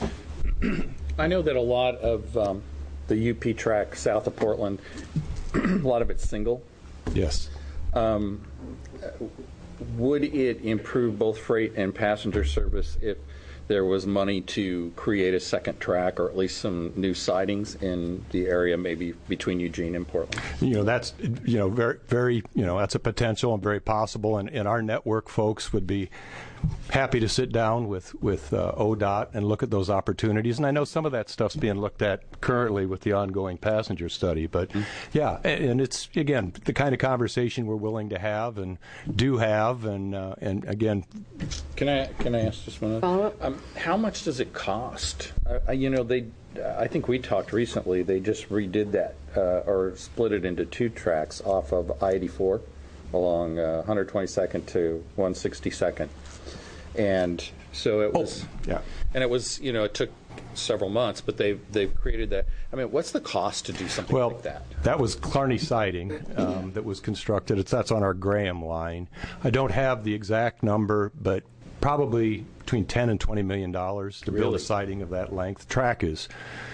I know that a lot of um, the U P track south of Portland, a lot of it's single.
Yes. Um,
would it improve both freight and passenger service if there was money to create a second track or at least some new sidings in the area, maybe between Eugene and Portland.
You know, that's, you know, very, very, you know, that's a potential and very possible. And, and our network folks would be happy to sit down with, with uh, O D O T and look at those opportunities. And I know some of that stuff's being looked at currently with the ongoing passenger study. But, mm-hmm. yeah, and, and it's, again, the kind of conversation we're willing to have and do have. And, uh, and again...
Can I, can I ask just one?
Follow-up?
Um, how much does it cost? Uh, you know, they... I think we talked recently, they just redid that, uh, or split it into two tracks off of I eighty-four along uh, one hundred twenty-second to one hundred sixty-second. And so it was,
oh, yeah.
and it was, you know, it took several months, but they've, they've created that. I mean, what's the cost to do something
well,
like that?
That was Clarney siding um, that was constructed. It's, that's on our Graham line. I don't have the exact number, but probably between ten and twenty million dollars to
really?
build a siding of that length. The track is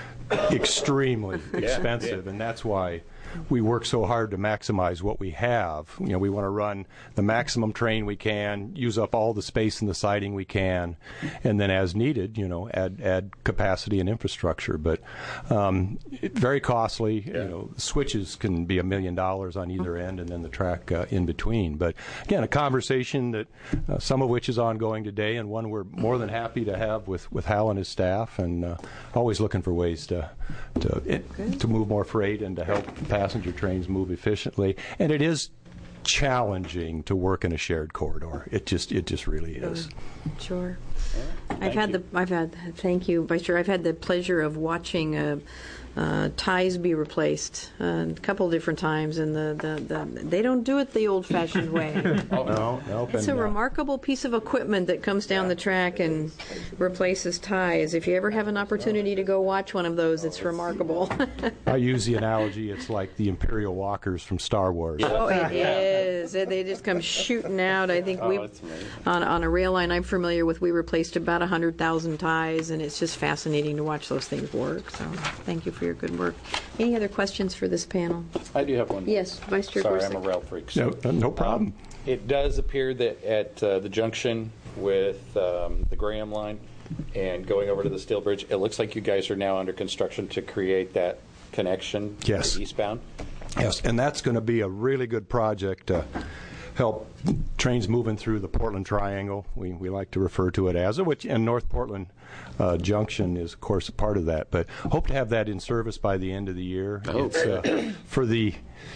extremely expensive,
yeah.
and that's why we work so hard to maximize what we have. You know, we want to run the maximum train we can, use up all the space in the siding we can, and then as needed, you know, add add capacity and infrastructure. But um, it, very costly. Yeah. You know, switches can be a million dollars on either end, and then the track uh, in between. But again, a conversation that uh, some of which is ongoing today, and one we're more than happy to have with, with Hal and his staff, and uh, always looking for ways to to it, to move more freight and to help passenger trains move efficiently. And it is challenging to work in a shared corridor. It just it just really is.
Sure.
Yeah,
I've had
you.
the I've had thank you, Vice Chair. I've had the pleasure of watching uh, uh, ties be replaced uh, a couple of different times, and the, the, the they don't do it the old-fashioned way.
oh no, no.
It's a
and, uh,
remarkable piece of equipment that comes down the track and replaces ties. If you ever have an opportunity to go watch one of those, it's remarkable.
I use the analogy, it's like the Imperial Walkers from Star Wars.
Oh, it is. They just come shooting out. I think we,
Oh, that's amazing.
on, on a rail line I'm familiar with, we replaced about one hundred thousand ties, and it's just fascinating to watch those things work. So thank you for your good work. Any other questions for this panel?
I do have one.
Yes, Vice Chair
Sorry,
Gorsuch.
I'm a rail freak.
No, no problem.
It does appear that at uh, the junction with um, the Graham line and going over to the Steel Bridge, it looks like you guys are now under construction to create that connection
Yes.
eastbound.
Yes, and that's going to be a really good project to help trains moving through the Portland Triangle. We we like to refer to it as, which and North Portland uh, Junction is, of course, a part of that. But hope to have that in service by the end of the year.
Oh.
It's uh, for the.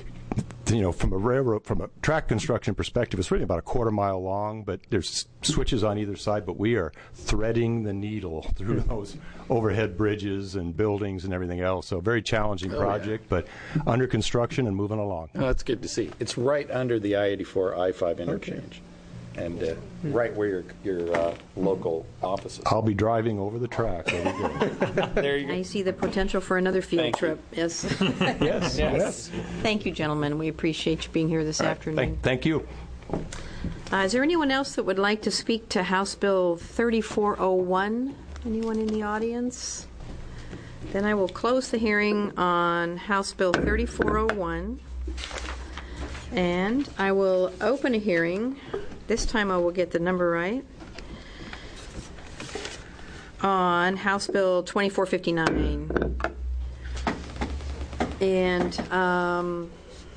You know, from a railroad, from a track construction perspective, it's really about a quarter mile long, but there's switches on either side, but we are threading the needle through those overhead bridges and buildings and everything else. So a very challenging
Oh,
project, but under construction and moving along.
Oh, that's good to see. It's right under the I eighty-four I five interchange, and uh, right where your your uh, local office is.
I'll be driving over the track every day.
There you
I
go.
see the potential for another field
Thank you.
trip. Yes.
Yes, yes.
Thank you, gentlemen. We appreciate you being here this afternoon.
Thank, thank you.
Uh, is there anyone else that would like to speak to House Bill thirty-four oh one? Anyone in the audience? Then I will close the hearing on House Bill thirty-four oh one. And I will open a hearing. This time I will get the number right. On House Bill twenty-four fifty-nine. And um,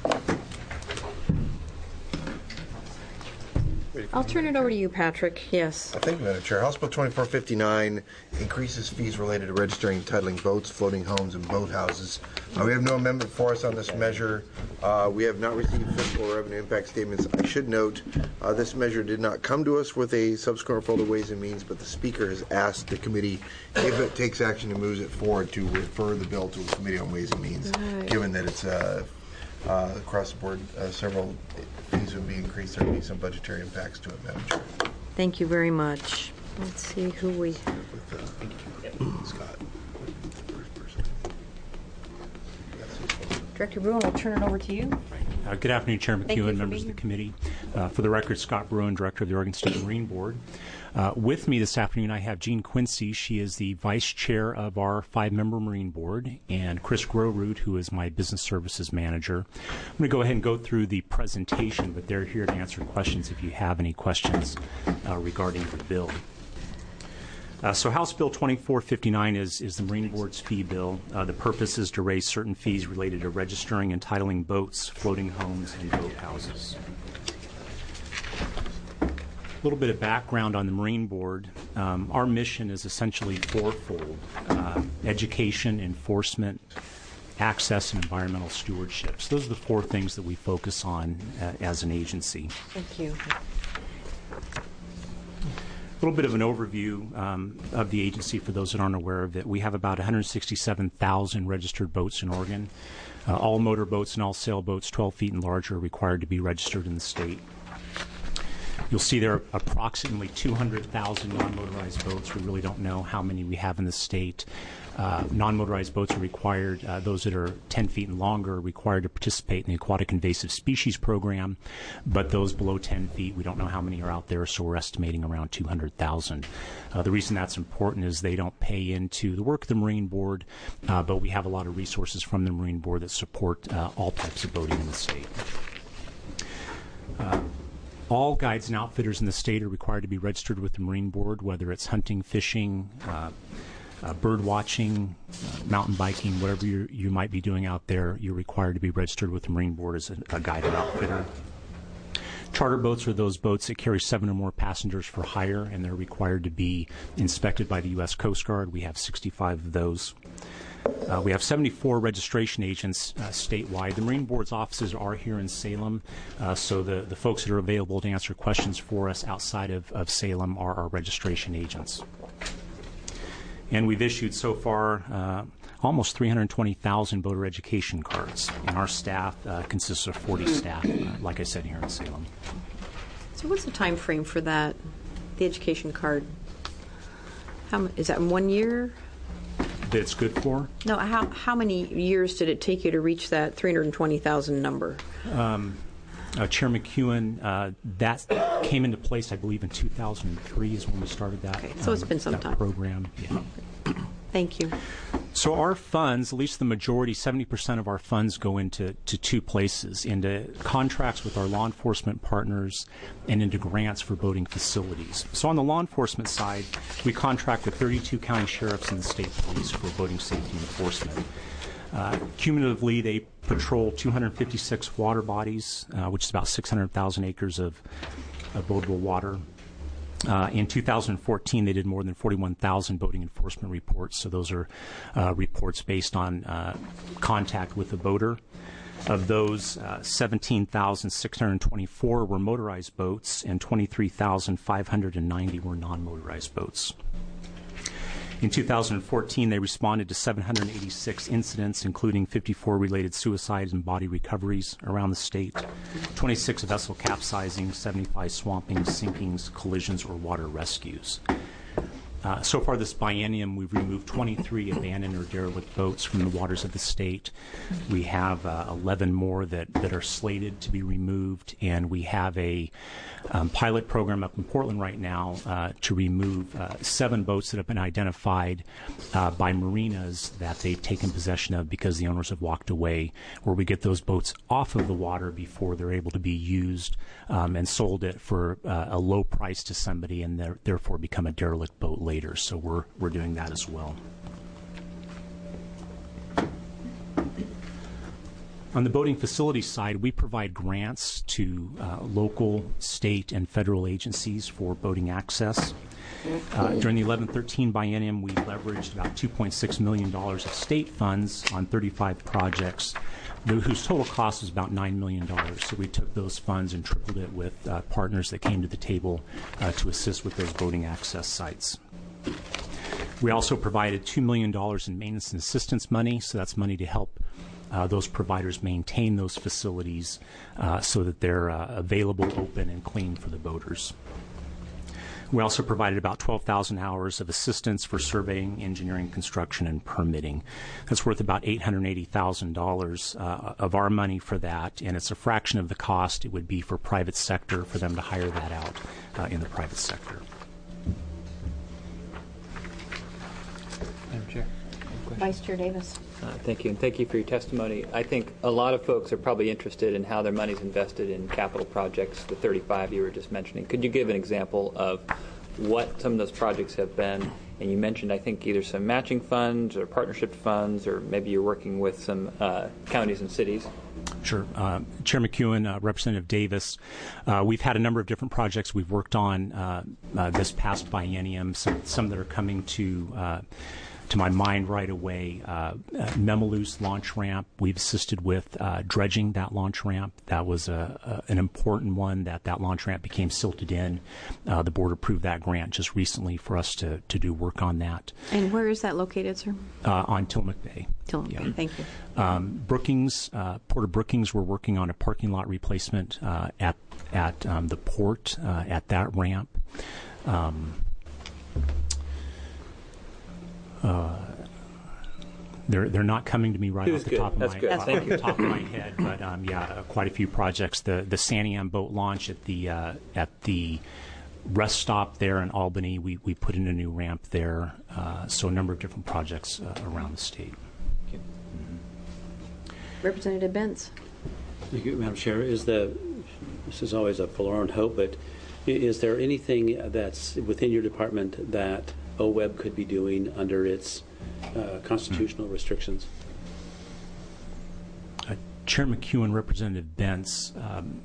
I'll turn it over to you, Patrick. Yes.
Thank you, Madam Chair. House Bill twenty-four fifty-nine increases fees related to registering and titling boats, floating homes, and boathouses. Uh, we have no amendment for us on this measure. Uh, we have not received fiscal or revenue impact statements. I should note uh, this measure did not come to us with a subsequent referral to Ways and Means, but the Speaker has asked the committee, if it takes action and moves it forward, to refer the bill to the Committee on Ways and Means,
Right.
given that it's uh, uh, across the board, uh, several fees would be increased. There would be some budgetary impacts to it, Madam Chair.
Thank you very much. Let's see who we...
Scott.
Director Bruin, we'll turn it over to you.
Uh, good afternoon, Chair
Thank you
McEwen,
for
members of
being
the committee. Uh, for the record, Scott Bruin, Director of the Oregon State Marine Board. Uh, with me this afternoon, I have Jean Quincy. She is the Vice Chair of our five-member Marine Board, and Chris Growroot, who is my Business Services Manager. I'm going to go ahead and go through the presentation, but they're here to answer questions if you have any questions uh, regarding the bill. Uh, so House Bill twenty-four fifty-nine is, is the Marine Board's fee bill. Uh, the purpose is to raise certain fees related to registering and titling boats, floating homes, and boat houses. A little bit of background on the Marine Board. Um, our mission is essentially fourfold: uh, education, enforcement, access, and environmental stewardship. So those are the four things that we focus on uh, as an agency.
Thank you.
A little bit of an overview um, of the agency for those that aren't aware of it. We have about one hundred sixty-seven thousand registered boats in Oregon. Uh, all motor boats and all sailboats twelve feet and larger are required to be registered in the state. You'll see there are approximately two hundred thousand non-motorized boats. We really don't know how many we have in the state. Uh, non-motorized boats are required. Uh, those that are ten feet and longer are required to participate in the Aquatic Invasive Species Program, but those below ten feet, we don't know how many are out there, so we're estimating around two hundred thousand. Uh, the reason that's important is they don't pay into the work of the Marine Board, uh, but we have a lot of resources from the Marine Board that support uh, all types of boating in the state. Uh, All guides and outfitters in the state are required to be registered with the Marine Board, whether it's hunting, fishing, uh, uh, bird watching, uh, mountain biking, whatever you you might be doing out there, you're required to be registered with the Marine Board as a, a guide and outfitter. Charter boats are those boats that carry seven or more passengers for hire, and they're required to be inspected by the U S Coast Guard. We have sixty-five of those. Uh, we have seventy-four registration agents uh, statewide. The Marine Board's offices are here in Salem, uh, so the, the folks that are available to answer questions for us outside of, of Salem are our registration agents. And we've issued so far uh, almost three hundred twenty thousand voter education cards, and our staff uh, consists of forty staff, uh, like I said, here in Salem.
So what's the time frame for that, the education card? How m- is that in one year?
That it's good for?
No, how how many years did it take you to reach that three hundred twenty thousand number?
Um, uh, Chair McEwen, uh, that came into place, I believe, in two thousand three is when we started that.
Okay, so it's been some
that
time.
Program. Yeah.
Thank you.
So our funds, at least the majority, seventy percent of our funds go into to two places, into contracts with our law enforcement partners and into grants for boating facilities. So on the law enforcement side, we contract with thirty-two county sheriffs and the state police for boating safety enforcement. Uh, cumulatively, they patrol two hundred fifty-six water bodies, uh, which is about six hundred thousand acres of, of boatable water. Uh, in two thousand fourteen, they did more than forty-one thousand boating enforcement reports. So those are uh, reports based on uh, contact with the boater. Of those, uh, seventeen thousand six hundred twenty-four were motorized boats, and twenty-three thousand five hundred ninety were non-motorized boats. In two thousand fourteen, they responded to seven hundred eighty-six incidents, including fifty-four related suicides and body recoveries around the state, twenty-six vessel capsizings, seventy-five swampings, sinkings, collisions, or water rescues. Uh, so far this biennium, we've removed twenty-three abandoned or derelict boats from the waters of the state. We have uh, eleven more that, that are slated to be removed, and we have a um, pilot program up in Portland right now uh, to remove uh, seven boats that have been identified uh, by marinas that they've taken possession of because the owners have walked away, where we get those boats off of the water before they're able to be used um, and sold it for uh, a low price to somebody, and therefore become a derelict boat later. So we're we're doing that as well. On the boating facility side, we provide grants to uh, local, state, and federal agencies for boating access. Uh, during the eleven thirteen biennium, we leveraged about two point six million dollars of state funds on thirty-five projects, whose total cost was about nine million dollars. So we took those funds and tripled it with uh, partners that came to the table uh, to assist with those boating access sites. We also provided two million dollars in maintenance and assistance money, so that's money to help uh, those providers maintain those facilities uh, so that they're uh, available, open, and clean for the boaters. We also provided about twelve thousand hours of assistance for surveying, engineering, construction, and permitting. That's worth about eight hundred eighty thousand dollars uh, of our money for that, and it's a fraction of the cost it would be for private sector for them to hire that out uh, in the private sector.
Madam Chair.
Vice Chair Davis.
Uh, thank you, and thank you for your testimony. I think a lot of folks are probably interested in how their money is invested in capital projects, the thirty-five you were just mentioning. Could you give an example of what some of those projects have been And you mentioned, I think, either some matching funds or partnership funds, or maybe you're working with some uh, counties and cities.
Sure. Uh, Chair McEwen, uh, Representative Davis, uh, we've had a number of different projects we've worked on uh, uh, this past biennium, some, some that are coming to uh, to my mind right away. Uh, uh, Memaloose launch ramp, we've assisted with uh, dredging that launch ramp. That was a, a, an important one, that that launch ramp became silted in. Uh, the board approved that grant just recently for us to, to do work on that.
And where is that located, sir?
Uh, on Tillamook Bay.
Tillamook
Yeah.
Bay, thank you.
Um, Brookings, uh, Port of Brookings, we're working on a parking lot replacement uh, at at um, the port uh, at that ramp. Um, uh, they're they're not coming to me right off the
good.
top of
That's
my
good.
off
Thank
the
you.
top of my head, but um, yeah, uh, quite a few projects. The the Santiam boat launch at the uh, at the rest stop there in Albany, we we put in a new ramp there. Uh, so a number of different projects uh, around the state.
Representative Benz.
Thank you, Madam Chair. Is the this is always a forlorn hope, but i- is there anything that's within your department that O W E B could be doing under its uh, constitutional restrictions?
Uh, Chair McEwen, Representative Bentz. Um,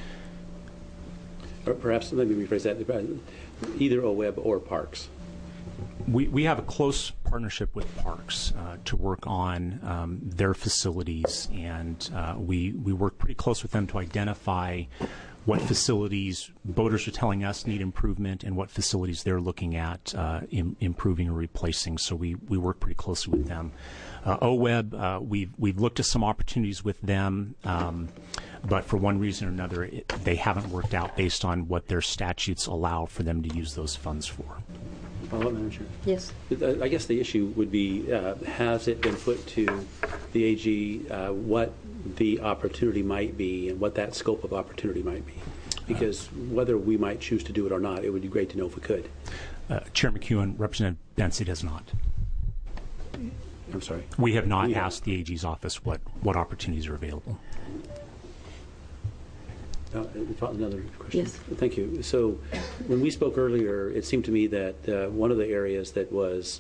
Or perhaps, let me rephrase that, either O W E B or Parks.
We, we have a close partnership with Parks uh, to work on um, their facilities, and uh, we, we work pretty close with them to identify what facilities boaters are telling us need improvement and what facilities they're looking at uh, im- improving or replacing. So we, we work pretty closely with them. Uh, O W E B, uh, we've, we've looked at some opportunities with them, um, but for one reason or another, it, they haven't worked out based on what their statutes allow for them to use those funds for.
Follow up, Madam Chair?
Yes.
I guess the issue would be, uh, has it been put to the A G uh, what the opportunity might be and what that scope of opportunity might be? Because whether we might choose to do it or not, it would be great to know if we could.
Uh, Chair McEwen, Representative Bentz, it has not.
I'm sorry.
We have not
We have-
asked the A G's office what, what opportunities are available.
Uh, Another question?
Yes.
Thank you. So when we spoke earlier, it seemed to me that uh, one of the areas that was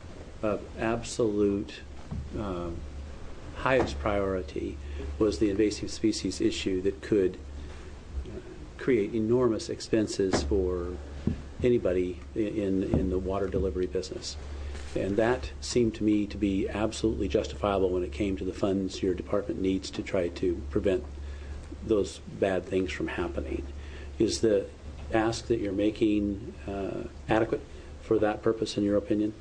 of absolute um, highest priority was the invasive species issue that could uh, create enormous expenses for anybody in, in the water delivery business. And that seemed to me to be absolutely justifiable when it came to the funds your department needs to try to prevent those bad things from happening. Is the ask that you're making uh, adequate for that purpose, in your opinion?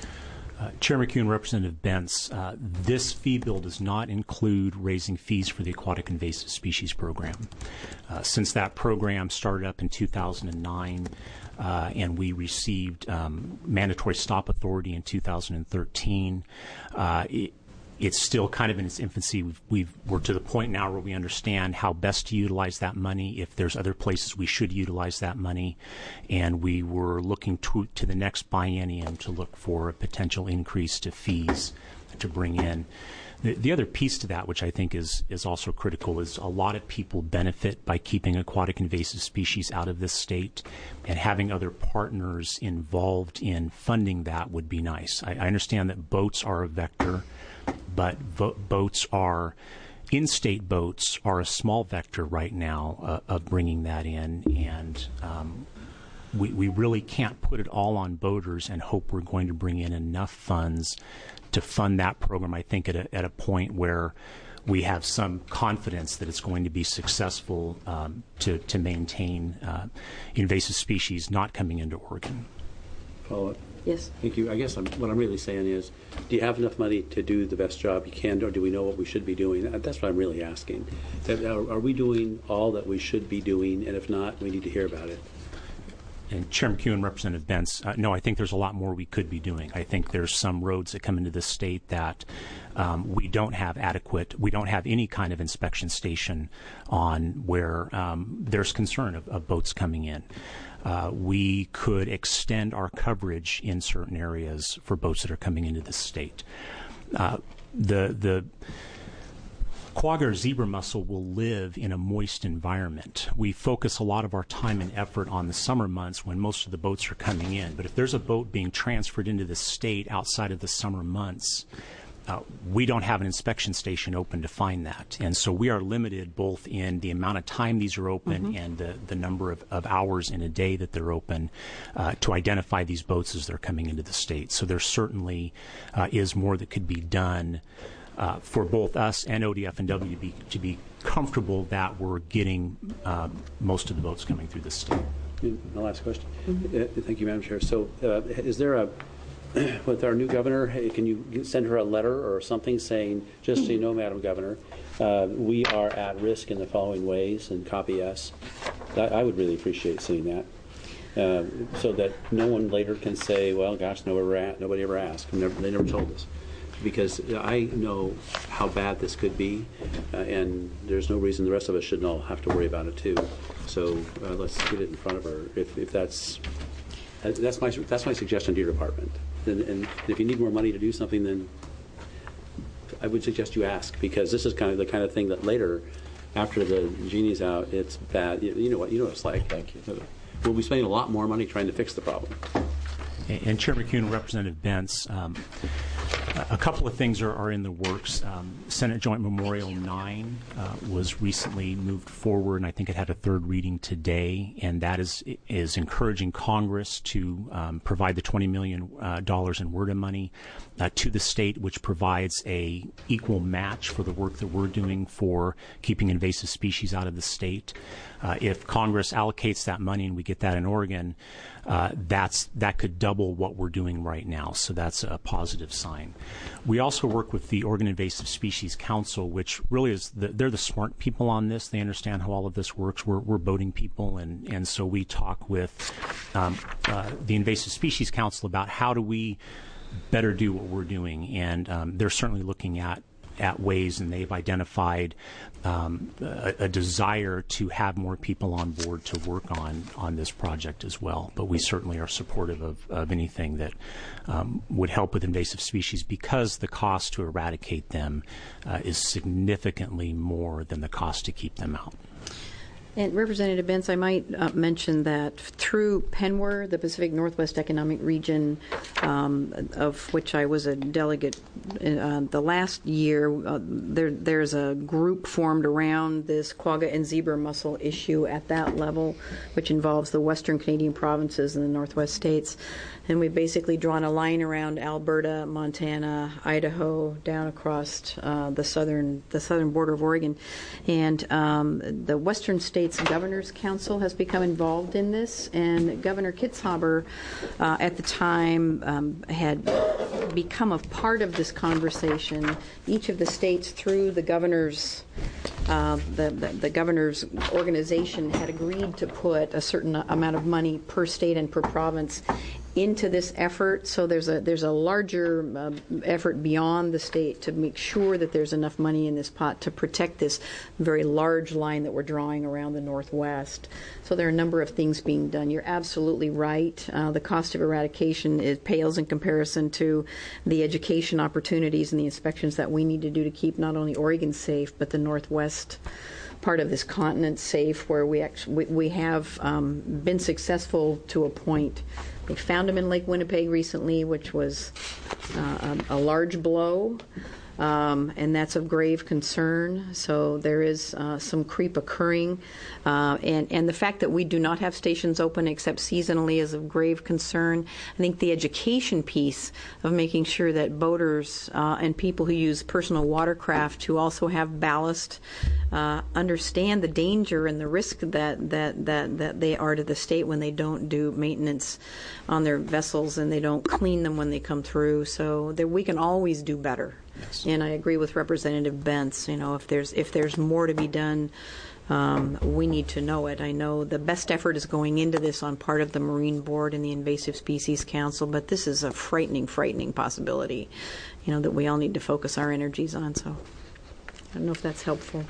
Uh, Chair McEwen, Representative Bentz, uh, this fee bill does not include raising fees for the Aquatic Invasive Species Program. Uh, since that program started up in two thousand nine, uh, and we received um, mandatory stop authority in two thousand thirteen, uh, it, it's still kind of in its infancy. We've, we've, we're to the point now where we understand how best to utilize that money, if there's other places we should utilize that money, and we were looking to, to the next biennium to look for a potential increase to fees to bring in. The, the other piece to that, which I think is, is also critical, is a lot of people benefit by keeping aquatic invasive species out of this state, and having other partners involved in funding that would be nice. I, I understand that boats are a vector, but vo- boats are, in-state boats are a small vector right now uh, of bringing that in, and um, we, we really can't put it all on boaters and hope we're going to bring in enough funds to fund that program. I think at a, at a point where we have some confidence that it's going to be successful um, to, to maintain uh, invasive species not coming into Oregon.
Follow up.
Yes.
Thank you. I guess I'm, what I'm really saying is, do you have enough money to do the best job you can, or do we know what we should be doing? That's what I'm really asking. That, are, are we doing all that we should be doing, and if not, we need to hear about it?
And Chair McEwen, Representative Bentz, uh, no, I think there's a lot more we could be doing. I think there's some roads that come into this state that um, we don't have adequate, we don't have any kind of inspection station on where um, there's concern of, of boats coming in. Uh, we could extend our coverage in certain areas for boats that are coming into this state. Uh, the the quagga or zebra mussel will live in a moist environment. We focus a lot of our time and effort on the summer months when most of the boats are coming in. But if there's a boat being transferred into the state outside of the summer months, uh, we don't have an inspection station open to find that. And so we are limited both in the amount of time these are open mm-hmm. and the, the number of, of hours in a day that they're open uh, to identify these boats as they're coming into the state. So there certainly uh, is more that could be done Uh, for both us and O D F and W to be, to be comfortable that we're getting uh, most of the boats coming through the state.
My last question. Mm-hmm. Uh, thank you, Madam Chair. So uh, is there a, with our new governor, hey, can you send her a letter or something saying, just so you know, Madam Governor, uh, we are at risk in the following ways, and copy us? I, I would really appreciate seeing that. Uh, so that no one later can say, well, gosh, nobody, nobody ever asked. Never, they never told us. Because I know how bad this could be, uh, and there's no reason the rest of us shouldn't all have to worry about it too. So uh, let's get it in front of her. If, if that's that's my that's my suggestion to your department. And, and if you need more money to do something, then I would suggest you ask, because this is kind of the kind of thing that later, after the genie's out, it's bad. You, you know what you know what it's like. Thank you. We'll be spending a lot more money trying to fix the problem.
And Chair McCune and Representative Bentz, um, a couple of things are, are in the works. Um, Senate Joint Memorial nine uh, was recently moved forward, and I think it had a third reading today, and that is is encouraging Congress to um, provide the twenty million dollars uh, in WRDA money uh, to the state, which provides a equal match for the work that we're doing for keeping invasive species out of the state. Uh, if Congress allocates that money and we get that in Oregon, uh, that's that could double what we're doing right now. So that's a positive sign. We also work with the Oregon Invasive Species Council, which really is the, they're the smart people on this. They understand how all of this works. We're, we're boating people, and, and so we talk with um, uh, the Invasive Species Council about how do we better do what we're doing, and um, they're certainly looking at at ways, and they've identified um, a, a desire to have more people on board to work on on this project as well. But we certainly are supportive of, of anything that um, would help with invasive species, because the cost to eradicate them uh, is significantly more than the cost to keep them out.
And Representative Bentz, I might uh, mention that through P E N W R, the Pacific Northwest Economic Region, um, of which I was a delegate uh, the last year, uh, there, there's a group formed around this quagga and zebra mussel issue at that level, which involves the Western Canadian provinces and the Northwest states. And we've basically drawn a line around Alberta, Montana, Idaho, down across uh, the southern the southern border of Oregon. And um, the Western States Governors Council has become involved in this. And Governor Kitzhaber, uh, at the time, um, had become a part of this conversation. Each of the states, through the governor's Uh, the, the, the governor's organization, had agreed to put a certain amount of money per state and per province into this effort. So there's a there's a larger uh, effort beyond the state to make sure that there's enough money in this pot to protect this very large line that we're drawing around the Northwest. So there are a number of things being done. You're absolutely right. Uh, the cost of eradication is pales in comparison to the education opportunities and the inspections that we need to do to keep not only Oregon safe, but the Northwest part of this continent safe, where we actually we, we have um, been successful to a point. They found them in Lake Winnipeg recently, which was uh, a, a large blow, um, and that's of grave concern. So there is uh, some creep occurring, uh, and, and the fact that we do not have stations open except seasonally is of grave concern. I think the education piece of making sure that boaters uh, and people who use personal watercraft who also have ballast uh, understand the danger and the risk that, that, that, that they are to the state when they don't do maintenance on their vessels and they don't clean them when they come through. So that we can always do better. Yes. And I agree with Representative Bentz. You know, if there's if there's more to be done, um, we need to know it. I know the best effort is going into this on part of the Marine Board and the Invasive Species Council, but this is a frightening, frightening possibility, you know, that we all need to focus our energies on. So I don't know if that's helpful.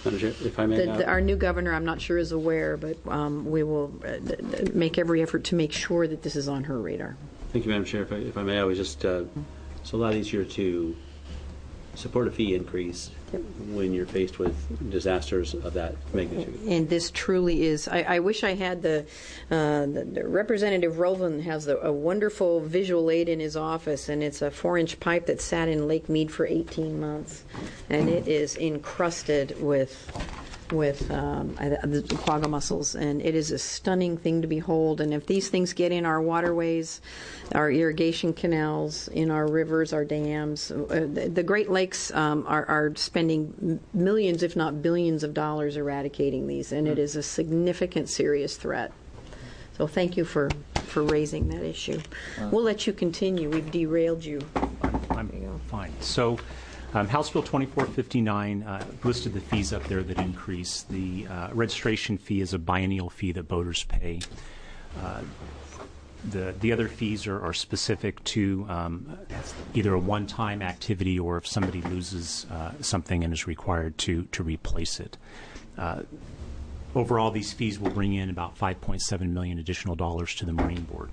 If I may,
the, the, our new governor, I'm not sure, is aware, but um, we will uh, make every effort to make sure that this is on her radar.
Thank you, Madam Chair. If I, if I may, I was just uh, it's a lot easier to support a fee increase when you're faced with disasters of that magnitude.
And this truly is, I, I wish I had the, uh, the, the Representative Roland has a, a wonderful visual aid in his office, and it's a four-inch pipe that sat in Lake Mead for eighteen months, and it is encrusted with with um, the quagga mussels, and it is a stunning thing to behold. And if these things get in our waterways, our irrigation canals, in our rivers, our dams, uh, the, the Great Lakes um, are, are spending millions, if not billions, of dollars eradicating these, and it is a significant, serious threat. So thank you for, for raising that issue. We'll let you continue. We've derailed you.
I'm, I'm fine. So. Um, House Bill twenty-four fifty-nine uh, listed the fees up there that increase. The uh, registration fee is a biennial fee that boaters pay. Uh, the the other fees are, are specific to um, either a one-time activity or if somebody loses uh, something and is required to to replace it. Uh, overall, these fees will bring in about five point seven million dollars additional dollars to the Marine Board.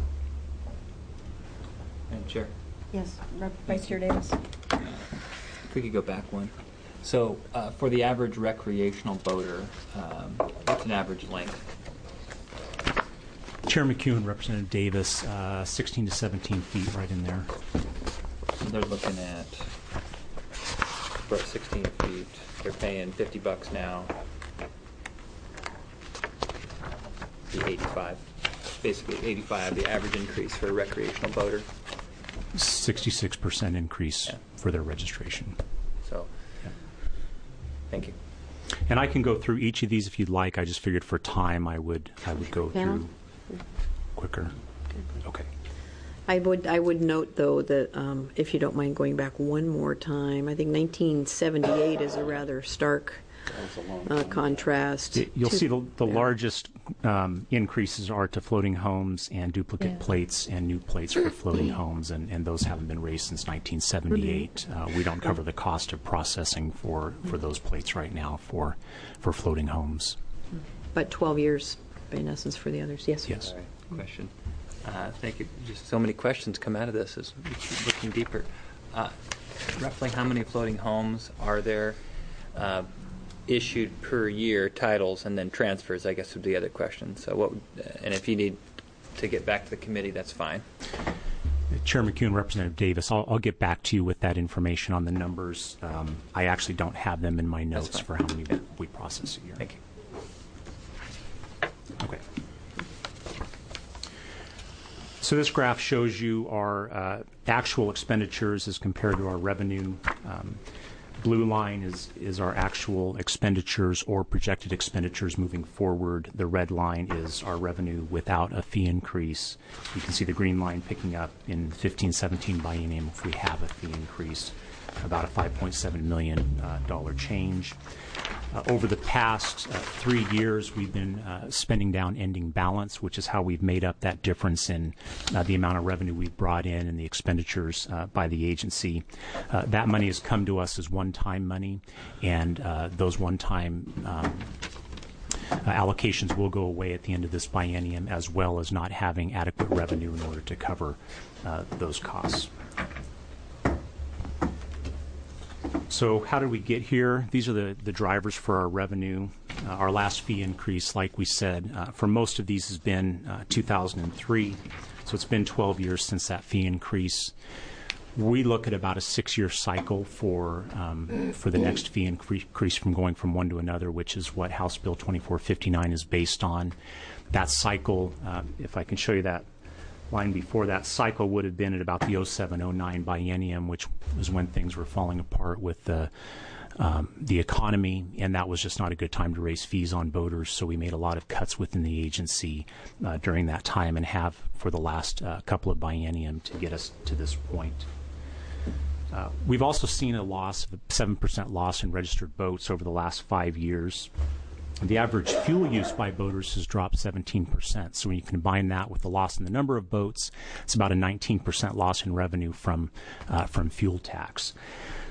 Madam Chair.
Yes, Vice Chair Davis.
If we could go back one. So uh, for the average recreational boater, um, what's an average length?
Chair McEwen, Representative Davis, uh, sixteen to seventeen feet, right in there.
So they're looking at for sixteen feet. They're paying fifty bucks now. The eighty-five, basically eighty-five, the average increase for a recreational boater.
sixty-six percent increase
yeah.
for their registration.
So, yeah. Thank you.
And I can go through each of these if you'd like. I just figured for time I would I would go
Panel?
through quicker. Okay.
I would I would note though that um, if you don't mind going back one more time, I think nineteen seventy-eight is a rather stark uh, contrast.
It, you'll
to,
see the, the
yeah.
largest um, increases are to floating homes and duplicate
Yeah.
plates and new plates for floating homes, and, and those haven't been raised since nineteen seventy-eight. Uh, we don't cover the cost of processing for, for those plates right now for for floating homes.
But twelve years, in essence, for the others. Yes.
Yes.
Sorry. Question. Uh, thank you. Just so many questions come out of this as we keep looking deeper. Uh, roughly how many floating homes are there uh, issued per year, titles, and then transfers, I guess would be the other question. So what, would, uh, and if you need to get back to the committee, that's fine.
Chair McEwen, Representative Davis, I'll, I'll get back to you with that information on the numbers. Um, I actually don't have them in my notes for how many yeah. we process a year.
Thank you.
Okay. So this graph shows you our uh, actual expenditures as compared to our revenue. Um, blue line is, is our actual expenditures or projected expenditures moving forward. The red line is our revenue without a fee increase. You can see the green line picking up in fifteen seventeen biennium if we have a fee increase, about a five point seven million dollars uh, change. Uh, over the past uh, three years, we've been uh, spending down ending balance, which is how we've made up that difference in uh, the amount of revenue we've brought in and the expenditures uh, by the agency. Uh, that money has come to us as one-time money, and uh, those one-time um, uh, allocations will go away at the end of this biennium, as well as not having adequate revenue in order to cover uh, those costs. So how did we get here? These are the, the drivers for our revenue. Uh, our last fee increase, like we said, uh, for most of these has been uh, two thousand three. So it's been twelve years since that fee increase. We look at about a six-year cycle for um, for the next fee increase from going from one to another, which is what House Bill twenty-four fifty-nine is based on. That cycle, uh, if I can show you that line before that cycle, would have been at about the oh seven oh nine biennium, which was when things were falling apart with the um, the economy, and that was just not a good time to raise fees on boaters. So we made a lot of cuts within the agency uh, during that time, and have for the last uh, couple of biennium to get us to this point. Uh, we've also seen a loss, of seven percent loss in registered boats over the last five years. The average fuel use by boaters has dropped seventeen percent. So when you combine that with the loss in the number of boats, it's about a nineteen percent loss in revenue from uh, from fuel tax.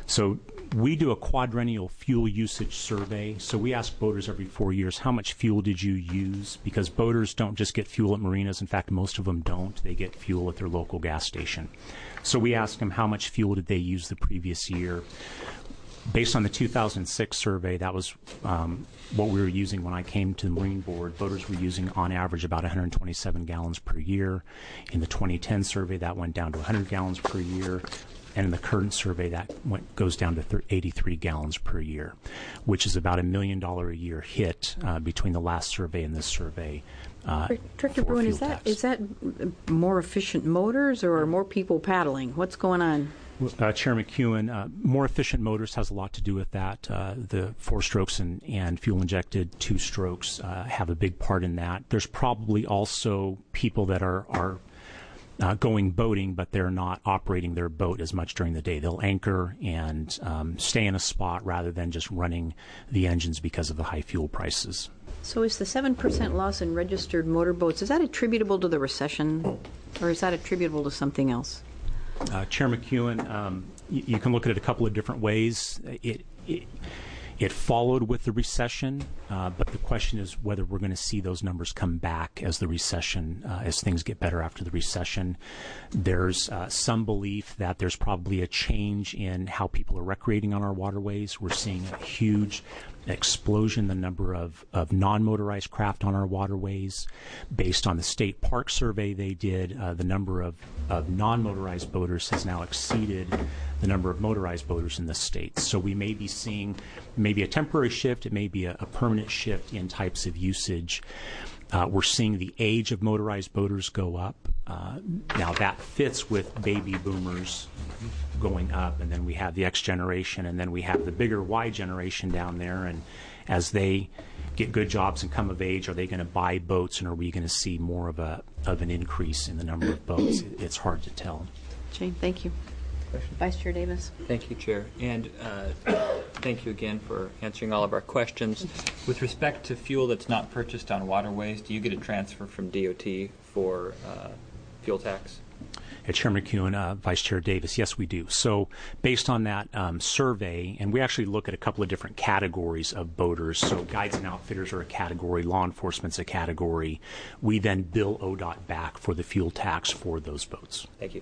So we do a quadrennial fuel usage survey. So we ask boaters every four years, how much fuel did you use? Because boaters don't just get fuel at marinas. In fact, most of them don't. They get fuel at their local gas station. So we ask them how much fuel did they use the previous year. Based on the two thousand six survey, that was um, what we were using when I came to the Marine Board. Boaters were using, on average, about one hundred twenty-seven gallons per year. In the twenty ten survey, that went down to one hundred gallons per year. And in the current survey, that went, goes down to eighty-three gallons per year, which is about a million dollar a year hit uh, between the last survey and this survey. Uh,
Director Bruin, is that, is that more efficient motors or more people paddling? What's going on?
Uh, Chair McEwen, uh, more efficient motors has a lot to do with that. Uh, the four strokes and, and fuel-injected two strokes uh, have a big part in that. There's probably also people that are, are uh, going boating, but they're not operating their boat as much during the day. They'll anchor and um, stay in a spot rather than just running the engines because of the high fuel prices.
So is the seven percent loss in registered motorboats, is that attributable to the recession, or is that attributable to something else?
Uh, Chair McEwen, um, you, you can look at it a couple of different ways. It, it, it followed with the recession, uh, but the question is whether we're going to see those numbers come back as the recession, uh, as things get better after the recession. There's uh, some belief that there's probably a change in how people are recreating on our waterways. We're seeing a huge explosion the number of, of non-motorized craft on our waterways. Based on the state park survey they did, uh, the number of, of non-motorized boaters has now exceeded the number of motorized boaters in the state. So we may be seeing maybe a temporary shift, it may be a, a permanent shift in types of usage. Uh, we're seeing the age of motorized boaters go up. Uh, now that fits with baby boomers going up, and then we have the X generation, and then we have the bigger Y generation down there, and as they get good jobs and come of age, are they going to buy boats, and are we going to see more of a of an increase in the number of boats? It's hard to tell.
Jane, thank you. Vice Chair Davis.
Thank you, Chair. And uh, thank you again for answering all of our questions. With respect to fuel that's not purchased on waterways, do you get a transfer from D O T for uh, fuel tax?
Uh, Chair McEwen, uh, Vice Chair Davis, yes, we do. So based on that um, survey, and we actually look at a couple of different categories of boaters. So guides and outfitters are a category, law enforcement's a category. We then bill O D O T back for the fuel tax for those boats.
Thank you.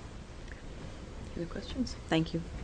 Other questions? Thank you.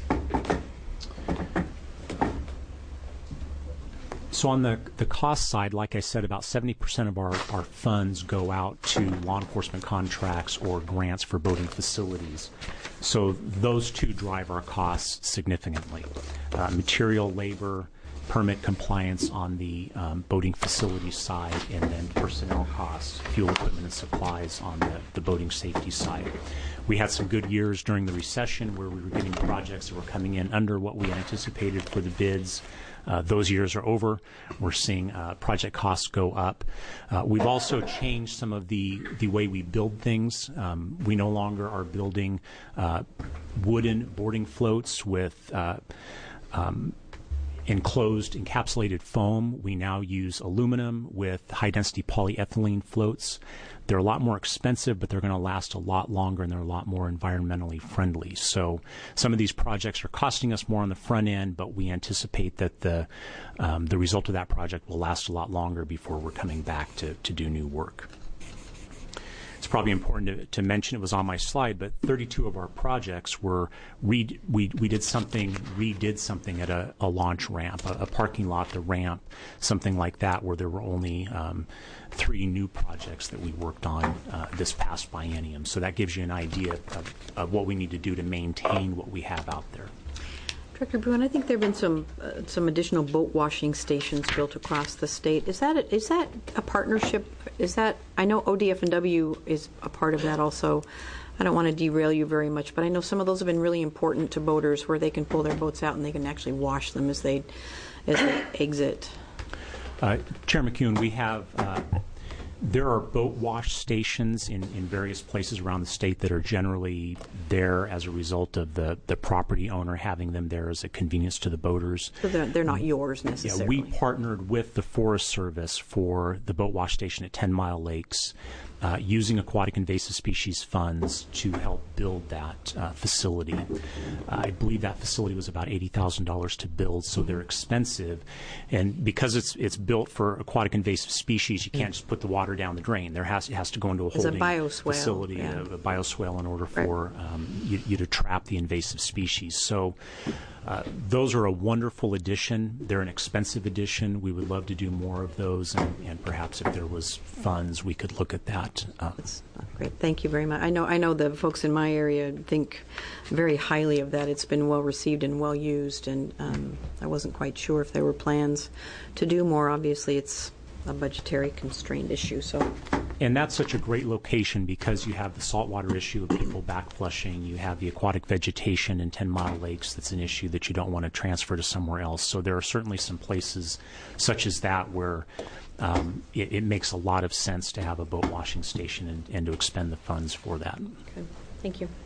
So on the, the cost side, like I said, about seventy percent of our, our funds go out to law enforcement contracts or grants for boating facilities. So those two drive our costs significantly. Uh, material, labor, permit compliance on the um, boating facility side, and then personnel costs, fuel equipment and supplies on the, the boating safety side. We had some good years during the recession where we were getting projects that were coming in under what we anticipated for the bids. Uh, those years are over. We're seeing uh, project costs go up. Uh, we've also changed some of the, the way we build things. Um, we no longer are building uh, wooden boarding floats with uh, um, enclosed encapsulated foam. We now use aluminum with high-density polyethylene floats. They're a lot more expensive, but they're going to last a lot longer, and they're a lot more environmentally friendly. So some of these projects are costing us more on the front end, but we anticipate that the um, the result of that project will last a lot longer before we're coming back to, to do new work. It's probably important to, to mention, it was on my slide, but thirty-two of our projects were, re, we, we did something, redid something at a, a launch ramp, a, a parking lot, the ramp, something like that, where there were only um, three new projects that we worked on uh, this past biennium. So that gives you an idea of, of what we need to do to maintain what we have out there.
Director Bruin, I think there have been some uh, some additional boat washing stations built across the state. Is that a, is that a partnership? Is that, I know O D F and W is a part of that also. I don't want to derail you very much, but I know some of those have been really important to boaters, where they can pull their boats out and they can actually wash them as they as they exit.
Uh, Chair McEwen, we have. Uh, There are boat wash stations in, in various places around the state that are generally there as a result of the, the property owner having them there as a convenience to the boaters.
So they're, they're not yours necessarily.
Yeah, we partnered with the Forest Service for the boat wash station at Ten Mile Lakes. uh, using aquatic invasive species funds to help build that uh, facility. Uh, I believe that facility was about eighty thousand dollars to build, so they're expensive. And because it's it's built for aquatic invasive species, you can't just put the water down the drain. There has it has to go into a
It's a
holding
bioswale,
facility,
yeah.
a, a bioswale, in order for um, you, you to trap the invasive species. So uh, those are a wonderful addition. They're an expensive addition. We would love to do more of those, and, and perhaps if there was funds, we could look at that. Uh,
Great, thank you very much. I know I know the folks in my area think very highly of that. It's been well received and well used, and um, I wasn't quite sure if there were plans to do more. Obviously, it's a budgetary constrained issue, so.
And that's such a great location because you have the saltwater issue of people back flushing. You have the aquatic vegetation in Ten Mile Lakes that's an issue that you don't want to transfer to somewhere else. So there are certainly some places such as that where um, it, it makes a lot of sense to have a boat washing station and, and to expend the funds for that.
Okay. Thank you.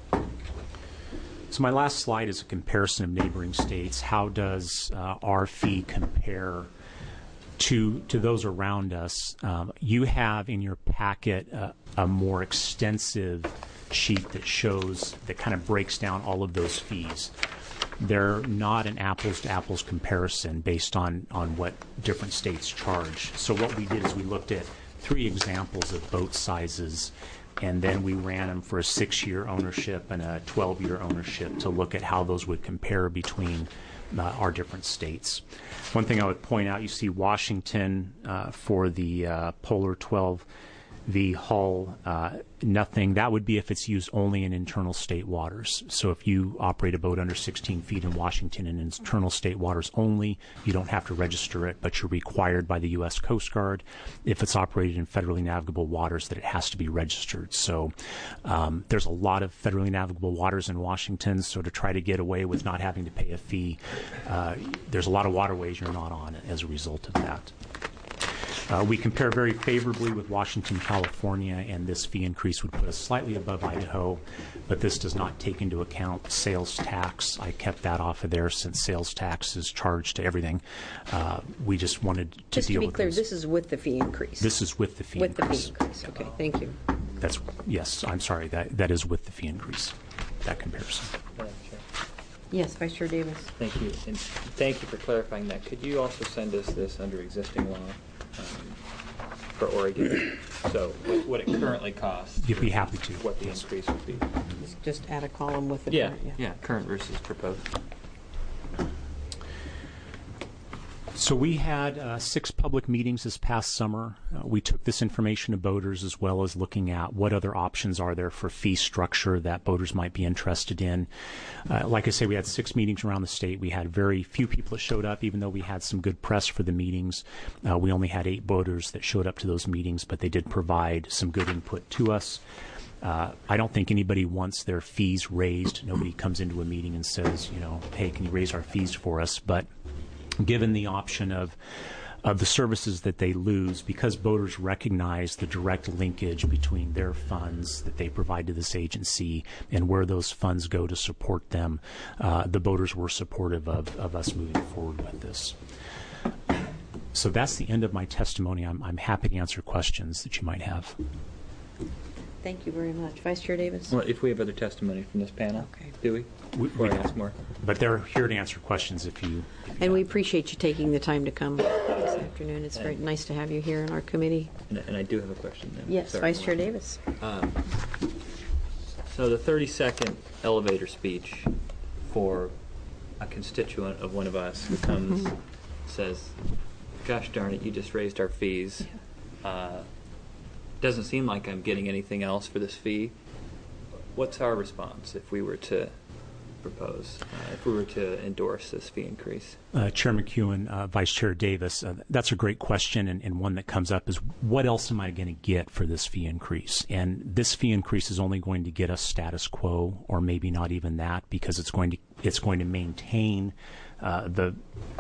So my last slide is a comparison of neighboring states. How does uh, our fee compare to to those around us? Um, you have in your packet uh, a more extensive sheet that shows, that kind of breaks down all of those fees. They're not an apples-to-apples comparison based on, on what different states charge. So what we did is we looked at three examples of boat sizes, and then we ran them for a six-year ownership and a twelve-year ownership to look at how those would compare between uh, our different states. One thing I would point out, you see Washington uh, for the uh, Polar twelve V hull, uh, nothing. That would be if it's used only in internal state waters. So if you operate a boat under sixteen feet in Washington in internal state waters only, you don't have to register it, but you're required by the U S Coast Guard, if it's operated in federally navigable waters, that it has to be registered. So um, there's a lot of federally navigable waters in Washington, so to try to get away with not having to pay a fee, uh, there's a lot of waterways you're not on as a result of that. Uh, we compare very favorably with Washington, California, and this fee increase would put us slightly above Idaho, but this does not take into account sales tax. I kept that off of there since sales tax is charged to everything. Uh, we just wanted to
Just
deal
to be
with
clear,
those.
this is with the fee increase.
This is with the fee
with
increase.
With the fee increase. Okay, thank you.
That's yes. I'm sorry. That that is with the fee increase. That comparison.
Madam Chair.
Yes, Vice Chair Davis.
Thank you, and thank you for clarifying that. Could you also send us this under existing law um, for Oregon? So what, what it currently costs.
You'd be happy to.
What the increase would be.
Just add a column with the
Yeah,
current, yeah.
yeah, current versus proposed.
So we had uh, six public meetings this past summer. Uh, we took this information to boaters as well as looking at what other options are there for fee structure that boaters might be interested in. Uh, like I say, we had six meetings around the state. We had very few people that showed up, even though we had some good press for the meetings. Uh, we only had eight boaters that showed up to those meetings, but they did provide some good input to us. Uh, I don't think anybody wants their fees raised. Nobody comes into a meeting and says, you know, hey, can you raise our fees for us? But given the option of of the services that they lose, because boaters recognize the direct linkage between their funds that they provide to this agency and where those funds go to support them, uh, the boaters were supportive of, of us moving forward with this. So that's the end of my testimony. I'm, I'm happy to answer questions that you might have.
Thank you very much. Vice Chair Davis?
Well, if we have other testimony from this panel,
okay.
do we?
We,
Before
we
I ask more.
But they're here to answer questions if you... If you
and we appreciate you taking the time to come this afternoon. It's very nice to have you here in our committee.
And, and I do have a question then.
Yes,
Sorry.
Vice Chair Davis.
Um, so the thirty-second elevator speech for a constituent of one of us who comes, says, gosh darn it, you just raised our fees. Yeah. Uh, doesn't seem like I'm getting anything else for this fee. What's our response if we were to propose, uh, if we were to endorse this fee increase?
Uh, Chair McEwen, uh, Vice Chair Davis, uh, that's a great question, and, and one that comes up is, what else am I going to get for this fee increase? And this fee increase is only going to get us status quo, or maybe not even that, because it's going to it's going to maintain uh, the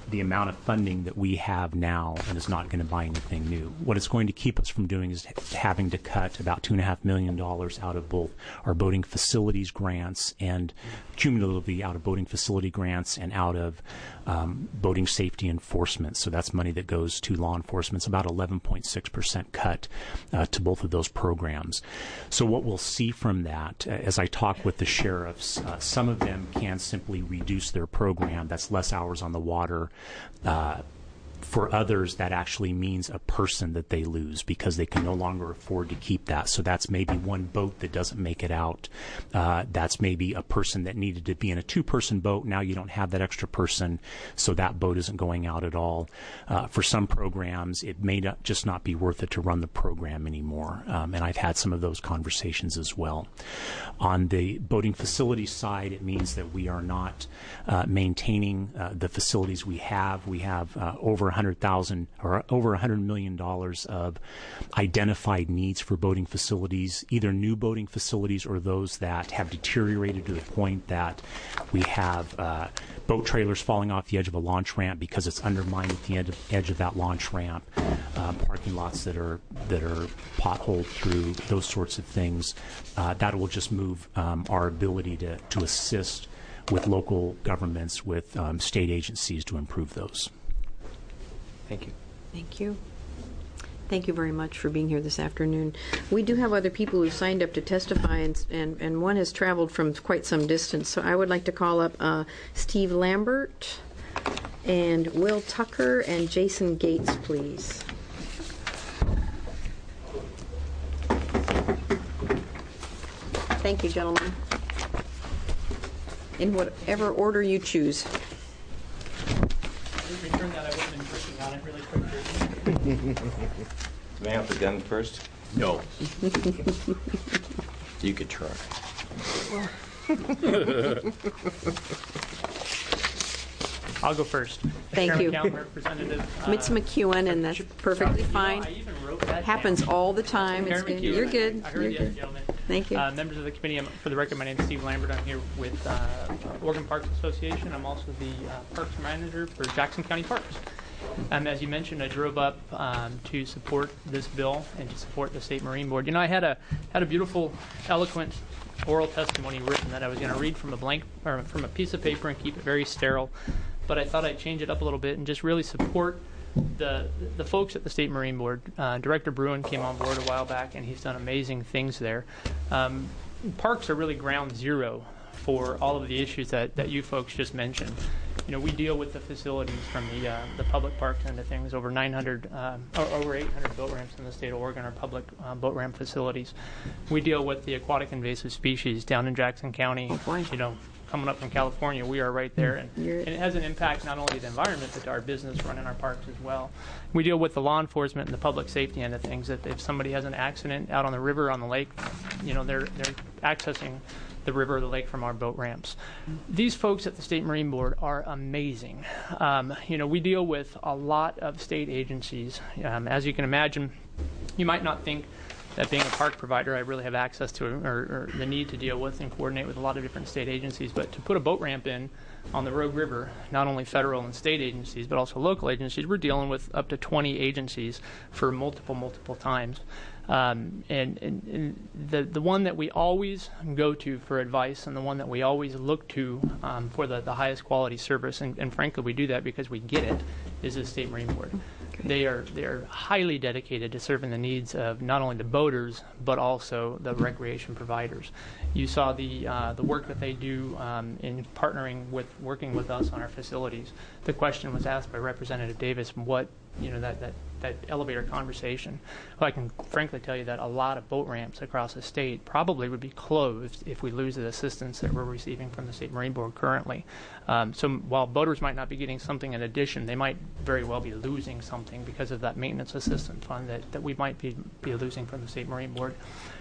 the amount of funding that we have now and is not going to buy anything new. What it's going to keep us from doing is having to cut about two and a half million dollars out of both our boating facilities grants and cumulatively out of boating facility grants and out of um, boating safety enforcement. So that's money that goes to law enforcement. It's about eleven point six percent cut uh, to both of those programs. So what we'll see from that, uh, as I talk with the sheriffs, uh, some of them can simply reduce their program. That's less hours on the water. Uh, For others, that actually means a person that they lose because they can no longer afford to keep that. So that's maybe one boat that doesn't make it out. Uh, that's maybe a person that needed to be in a two-person boat. Now you don't have that extra person, so that boat isn't going out at all. Uh, for some programs, it may not, just not be worth it to run the program anymore. Um, and I've had some of those conversations as well. On the boating facility side, it means that we are not uh, maintaining uh, the facilities we have. We have uh, over one hundred thousand or over one hundred million dollars of identified needs for boating facilities, either new boating facilities or those that have deteriorated to the point that we have uh, boat trailers falling off the edge of a launch ramp because it's undermined at the edge of, edge of that launch ramp, uh, parking lots that are that are potholed through, those sorts of things. Uh, that will just move um, our ability to, to assist with local governments, with um, state agencies to improve those.
Thank you.
Thank you. Thank you very much for being here this afternoon. We do have other people who signed up to testify, and, and, and one has traveled from quite some distance. So I would like to call up uh, Steve Lambert and Will Tucker and Jason Gates, please. Thank you, gentlemen. In whatever order you choose.
Return that, I would have been pushing on it really quickly.
May I have the gun first? No. You could try.
I'll go first.
Thank
Chairman
you.
Count, Representative. Uh,
Mitz McEwen, and that's perfectly fine.
I even wrote that
Happens
down.
all the time. It's
Chairman
good.
McEwen,
You're good.
I, I heard
You're
you,
good.
gentlemen.
Thank you.
Uh, members of the committee, I'm, for the record, my name is Steve Lambert. I'm here with uh, Oregon Parks Association. I'm also the uh, Parks Manager for Jackson County Parks. Um, as you mentioned, I drove up um, to support this bill and to support the State Marine Board. You know, I had a had a beautiful, eloquent oral testimony written that I was going to read from a blank or from a piece of paper and keep it very sterile. But I thought I'd change it up a little bit and just really support the the folks at the State Marine Board. Uh, Director Bruin came on board a while back, and he's done amazing things there. Um, parks are really ground zero for all of the issues that, that you folks just mentioned. You know, we deal with the facilities from the uh, the public parks end of things. Over nine hundred, um, or over eight hundred boat ramps in the state of Oregon are public uh, boat ramp facilities. We deal with the aquatic invasive species down in Jackson County. Oh, you know, coming up from California, we are right there, and, and it has an impact not only to the environment but to our business running our parks as well. We deal with the law enforcement and the public safety end of things. That if somebody has an accident out on the river, on the lake, you know, they're they're accessing the river or the lake from our boat ramps. These folks at the State Marine Board are amazing. Um, you know, we deal with a lot of state agencies. Um, as you can imagine, you might not think that being a park provider, I really have access to or, or the need to deal with and coordinate with a lot of different state agencies. But to put a boat ramp in on the Rogue River, not only federal and state agencies, but also local agencies, we're dealing with up to twenty agencies for multiple, multiple times. Um, and and, and the, the one that we always go to for advice and the one that we always look to um, for the, the highest quality service, and, and frankly we do that because we get it, is the State Marine Board. They are they are highly dedicated to serving the needs of not only the boaters but also the recreation providers. You saw the uh, the work that they do um, in partnering with working with us on our facilities. The question was asked by Representative Davis, what you know that that that elevator conversation. Well, I can frankly tell you that a lot of boat ramps across the state probably would be closed if we lose the assistance that we're receiving from the State Marine Board currently. Um, so while boaters might not be getting something in addition, they might very well be losing something because of that maintenance assistance fund that, that we might be, be losing from the State Marine Board.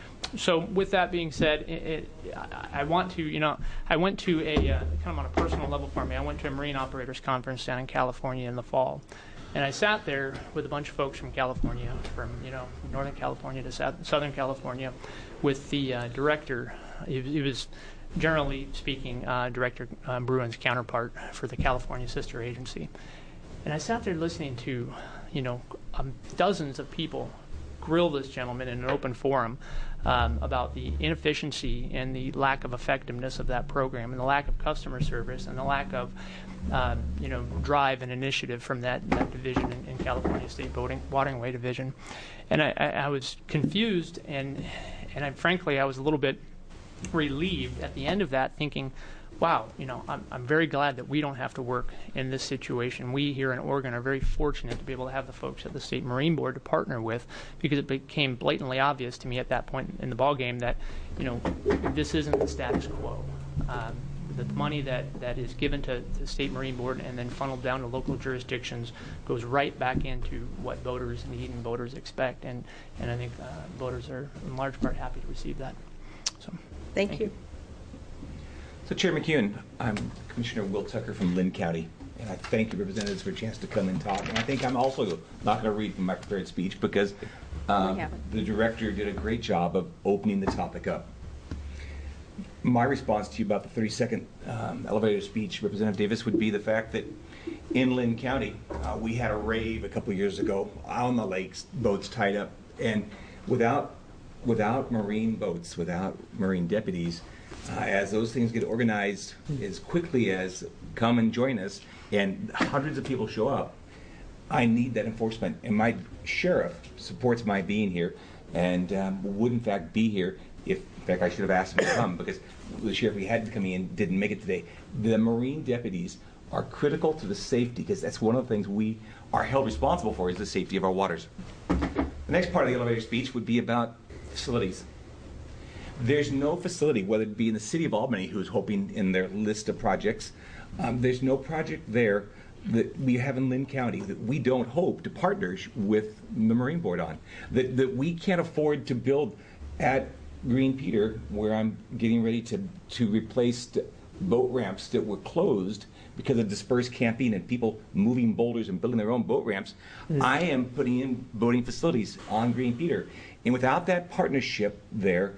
So with that being said, it, it, I, I want to, you know, I went to a, uh, kind of on a personal level for me, I went to a Marine Operators Conference down in California in the fall. And I sat there with a bunch of folks from California, from, you know, Northern California to Southern California, with the uh, director. He, he was, generally speaking, uh, Director uh, Bruin's counterpart for the California sister agency. And I sat there listening to, you know, um, dozens of people grill this gentleman in an open forum um, about the inefficiency and the lack of effectiveness of that program, and the lack of customer service, and the lack of, um, you know, drive and initiative from that, that division in, in California State Voting, Waterway Division. And I, I, I was confused, and and I, frankly, I was a little bit relieved at the end of that, thinking, wow, you know, I'm, I'm very glad that we don't have to work in this situation. We here in Oregon are very fortunate to be able to have the folks at the State Marine Board to partner with, because it became blatantly obvious to me at that point in the ballgame that, you know, this isn't the status quo. Um, the money that, that is given to the State Marine Board and then funneled down to local jurisdictions goes right back into what voters need and voters expect, and, and I think uh, voters are in large part happy to receive that. So,
thank,
thank
you.
you.
So, Chair McEwen, I'm Commissioner Will Tucker from Lynn County, and I thank you, representatives, for a chance to come and talk. And I think I'm also not going to read from my prepared speech, because um, the director did a great job of opening the topic up. My response to you about the thirty-second um, elevator speech, Representative Davis, would be the fact that in Lynn County, uh, we had a rave a couple years ago on the lakes, boats tied up, and without without marine boats, without marine deputies, Uh, as those things get organized as quickly as come and join us, and hundreds of people show up, I need that enforcement. And my sheriff supports my being here, and um, would in fact be here if, in fact, I should have asked him to come, because the sheriff we had to come in didn't make it today. The Marine deputies are critical to the safety, because that's one of the things we are held responsible for, is the safety of our waters. The next part of the elevator speech would be about facilities. There's no facility, whether it be in the city of Albany, who's hoping in their list of projects, um, there's no project there that we have in Lynn County that we don't hope to partner with the Marine Board on, that, that we can't afford to build at Green Peter, where I'm getting ready to, to replace boat ramps that were closed because of dispersed camping and people moving boulders and building their own boat ramps. Mm. I am putting in boating facilities on Green Peter. And without that partnership there,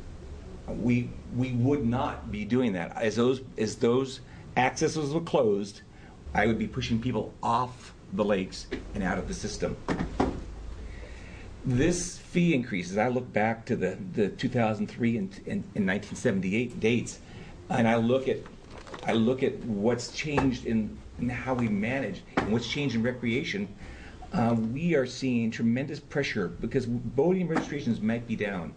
we we would not be doing that. As those as those accesses were closed, I would be pushing people off the lakes and out of the system. This fee increase, as I look back to the, the two thousand three and, and, and nineteen seventy-eight dates, and I look at I look at what's changed in, in how we manage and what's changed in recreation, uh, we are seeing tremendous pressure because boating registrations might be down.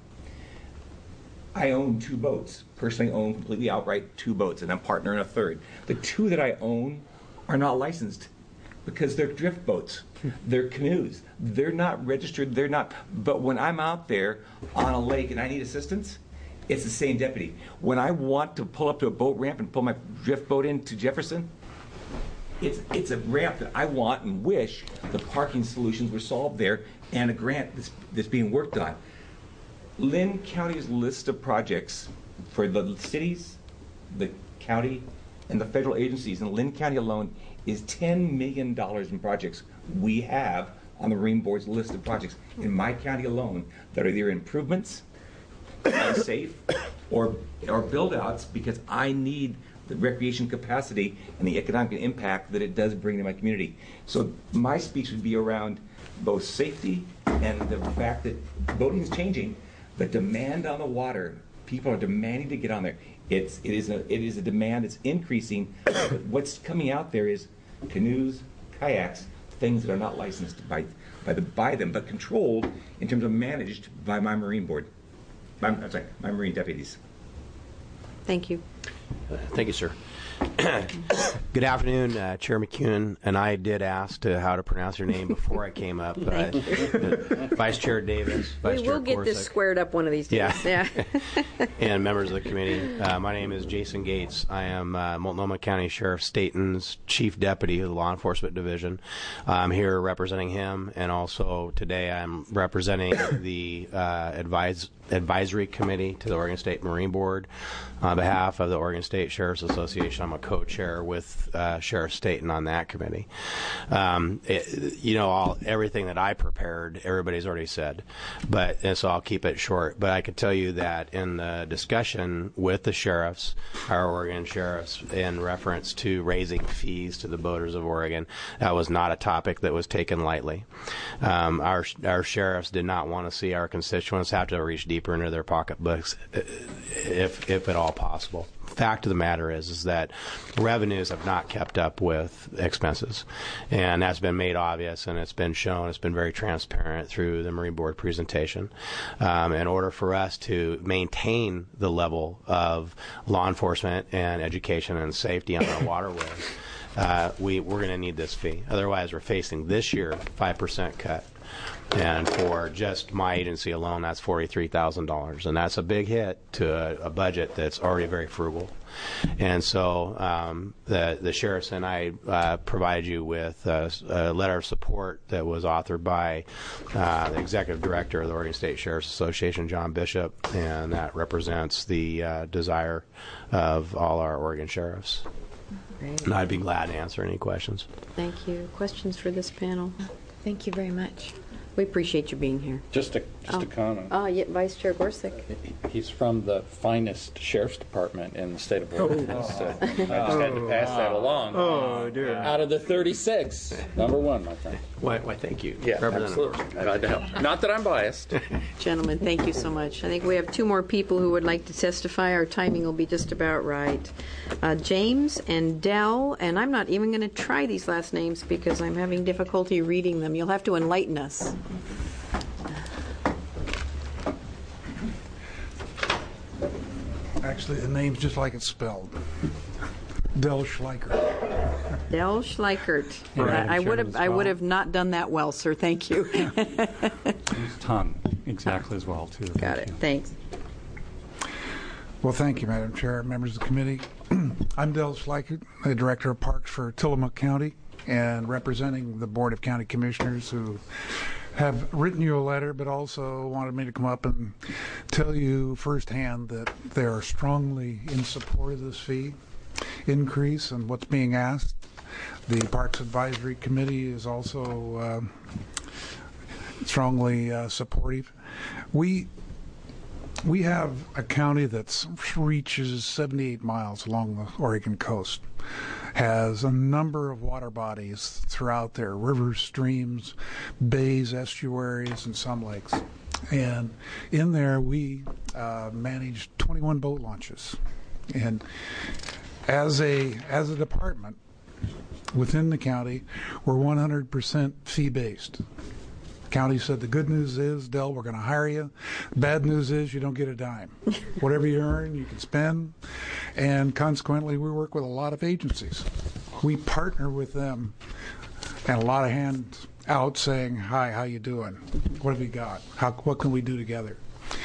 I own two boats, personally own completely outright two boats, and I'm partner in a third. The two that I own are not licensed because they're drift boats. They're canoes. They're not registered. They're not. But when I'm out there on a lake and I need assistance, it's the same deputy. When I want to pull up to a boat ramp and pull my drift boat into Jefferson, it's it's a ramp that I want and wish the parking solutions were solved there, and a grant that's, that's being worked on. Lynn County's list of projects for the cities, the county, and the federal agencies in Lynn County alone is ten million dollars in projects we have on the Marine Board's list of projects in my county alone that are either improvements, unsafe, or, or build-outs, because I need the recreation capacity and the economic impact that it does bring to my community. So my speech would be around both safety and the fact that boating is changing. The demand on the water, people are demanding to get on there. It's it is a it is a demand that's increasing. But what's coming out there is canoes, kayaks, things that are not licensed by by the by them, but controlled in terms of managed by my Marine Board. My, I'm sorry, my Marine deputies.
Thank you.
Uh, thank you, sir. Good afternoon, uh, Chair McEwen, and I did ask to how to pronounce your name before I came up. Uh, Vice Chair Davis, Vice
we
Chair
will get
Korsak,
this squared up one of these days.
Yeah.
yeah.
And members of the committee. Uh, my name is Jason Gates. I am uh, Multnomah County Sheriff Staten's Chief Deputy of the Law Enforcement Division. I'm here representing him, and also today I'm representing the uh, advise, Advisory Committee to the Oregon State Marine Board. On behalf of the Oregon State Sheriff's Association, I'm a co-chair with uh, Sheriff Staten on that committee. Um, it, you know, all everything that I prepared, everybody's already said, but and so I'll keep it short. But I could tell you that in the discussion with the sheriffs, our Oregon sheriffs, in reference to raising fees to the boaters of Oregon, that was not a topic that was taken lightly. Um, our our sheriffs did not want to see our constituents have to reach deeper into their pocketbooks, if if at all possible. Fact of the matter is, is that revenues have not kept up with expenses, and that's been made obvious, and it's been shown. It's been very transparent through the Marine Board presentation. Um, in order for us to maintain the level of law enforcement and education and safety on our waterways, uh, we we're going to need this fee. Otherwise, we're facing this year five percent cut. And for just my agency alone, that's forty-three thousand dollars. And that's a big hit to a, a budget that's already very frugal. And so um, the, the sheriffs and I uh, provided you with a, a letter of support that was authored by uh, the executive director of the Oregon State Sheriff's Association, John Bishop, and that represents the uh, desire of all our Oregon sheriffs.
Great.
And I'd be glad to answer any questions.
Thank you. Questions for this panel?
Thank you very much.
We appreciate you being here.
Just a just
oh.
a comment.
Oh, yeah, Vice Chair Gorsuch.
He's from the finest sheriff's department in the state of Oregon.
Oh.
So I just had to pass that along.
Oh, dear.
Out of the thirty-six, number one, my friend.
Why, why thank you.
Yeah,
Representative.
absolutely. Glad to help. Not that I'm biased.
Gentlemen, thank you so much. I think we have two more people who would like to testify. Our timing will be just about right. Uh, James and Dell, and I'm not even going to try these last names because I'm having difficulty reading them. You'll have to enlighten us.
Actually, the name's just like it's spelled. Del Schleichert.
Del Schleichert.
Right.
I would have I would have not done that well, sir. Thank you.
Ton, exactly as well, too.
Got it. Thanks.
Well, thank you, Madam Chair, members of the committee. I'm Del Schleichert, the Director of Parks for Tillamook County, and representing the Board of County Commissioners who have written you a letter, but also wanted me to come up and tell you firsthand that they are strongly in support of this fee increase and what's being asked. The Parks Advisory Committee is also uh, strongly uh, supportive. We we have a county that reaches seventy-eight miles along the Oregon coast, has a number of water bodies throughout there, rivers, streams, bays, estuaries, and some lakes. And in there, we uh, manage twenty-one boat launches. And as a as a department within the county, we're one hundred percent fee-based. County said the good news is, Del, we're going to hire you. Bad news is you don't get a dime. Whatever you earn, you can spend. And consequently, we work with a lot of agencies. We partner with them and a lot of hands out saying, hi, how you doing? What have you got? How, what can we do together?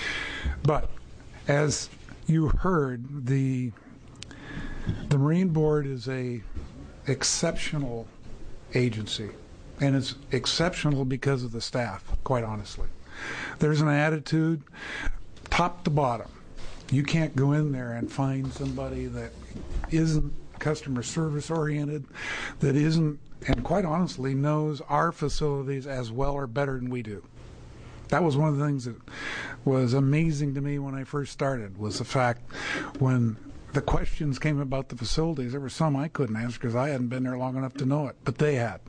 But as you heard, the the Marine Board is a exceptional agency. And it's exceptional because of the staff, quite honestly. There's an attitude top to bottom. You can't go in there and find somebody that isn't customer service oriented, that isn't, and quite honestly, knows our facilities as well or better than we do. That was one of the things that was amazing to me when I first started, was the fact when the questions came about the facilities, there were some I couldn't answer because I hadn't been there long enough to know it, but they had.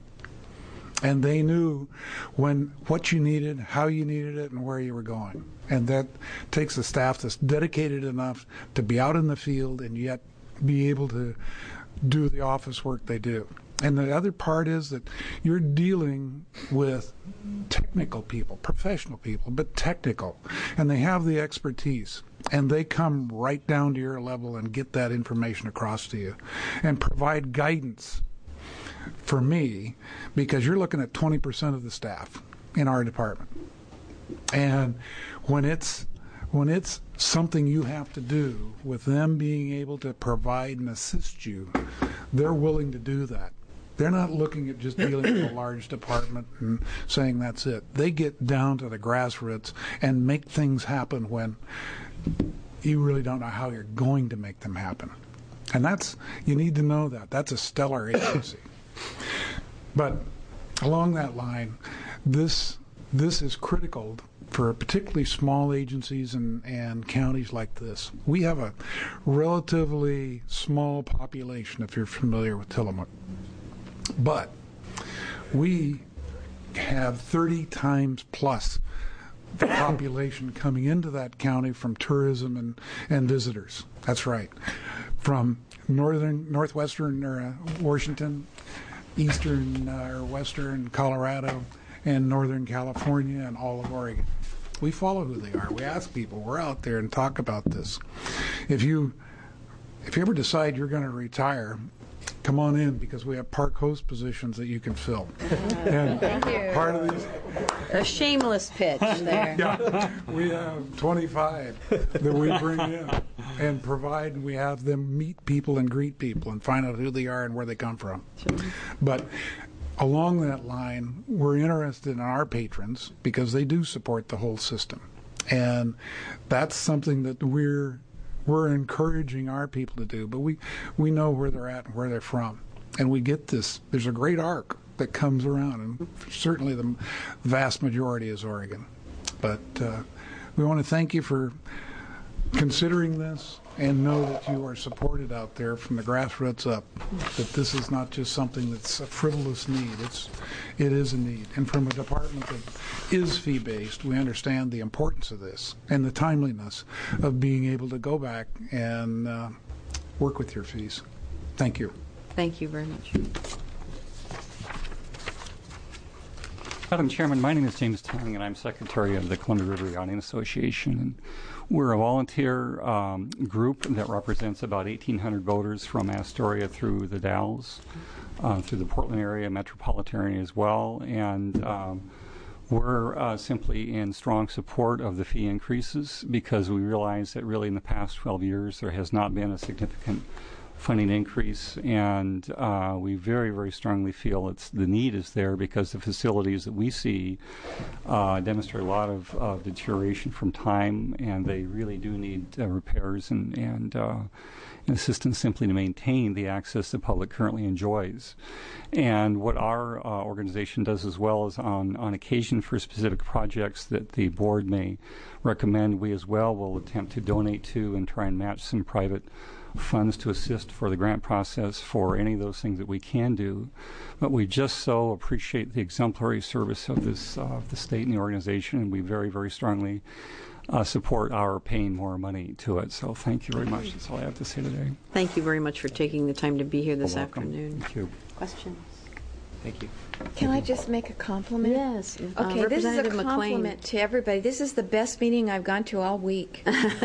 And they knew when what you needed, how you needed it, and where you were going. And that takes a staff that's dedicated enough to be out in the field and yet be able to do the office work they do. And the other part is that you're dealing with technical people, professional people, but technical. And they have the expertise. And they come right down to your level and get that information across to you and provide guidance for me, because you're looking at twenty percent of the staff in our department. And when it's when it's something you have to do with them being able to provide and assist you, they're willing to do that. They're not looking at just dealing with a large department and saying that's it. They get down to the grassroots and make things happen when you really don't know how you're going to make them happen. And that's, you need to know that. That's a stellar agency. But along that line, this this is critical for particularly small agencies and, and counties like this. We have a relatively small population, if you're familiar with Tillamook. But we have thirty times plus the population coming into that county from tourism and, and visitors. That's right. From northern, northwestern or, uh, Washington, eastern uh, or western Colorado, and northern California, and all of Oregon. We follow who they are. We ask people. We're out there and talk about this. If you, if you ever decide you're going to retire, come on in, because we have park host positions that you can fill. And
Thank you.
part of these,
A shameless pitch there.
yeah, we have twenty-five that we bring in and provide, and we have them meet people and greet people and find out who they are and where they come from.
Sure.
But along that line, we're interested in our patrons because they do support the whole system. And that's something that we're we're encouraging our people to do. But we, we know where they're at and where they're from. And we get this, there's a great arc that comes around, and certainly the vast majority is Oregon. But uh, we want to thank you for considering this, and know that you are supported out there from the grassroots up, that this is not just something that's a frivolous need. It's, it is a need. And from a department that is fee-based, we understand the importance of this and the timeliness of being able to go back and uh, work with your fees. Thank you.
Thank you very much.
Madam Chairman, my name is James Tong, and I'm Secretary of the Columbia River Yachting Association. And we're a volunteer um, group that represents about eighteen hundred boaters from Astoria through the Dalles, uh, through the Portland area, metropolitan area as well. And um, we're uh, simply in strong support of the fee increases, because we realize that really in the past twelve years there has not been a significant funding increase, and uh, we very, very strongly feel it's the need is there, because the facilities that we see uh, demonstrate a lot of uh, deterioration from time, and they really do need uh, repairs and, and, uh, and assistance simply to maintain the access the public currently enjoys. And what our uh, organization does as well is on, on occasion for specific projects that the board may recommend, we as well will attempt to donate to and try and match some private funds to assist for the grant process for any of those things that we can do. But we just so appreciate the exemplary service of this uh, of the state and the organization, and we very, very strongly uh, support our paying more money to it. So thank you very much. That's all I have to say today.
Thank you very much for taking the time to be here this
You're welcome.
afternoon.
Thank you.
Questions?
Thank you.
Can I just make a compliment?
Yes. Uh,
Okay, this is a
Representative McLean.
compliment to everybody. This is the best meeting I've gone to all week.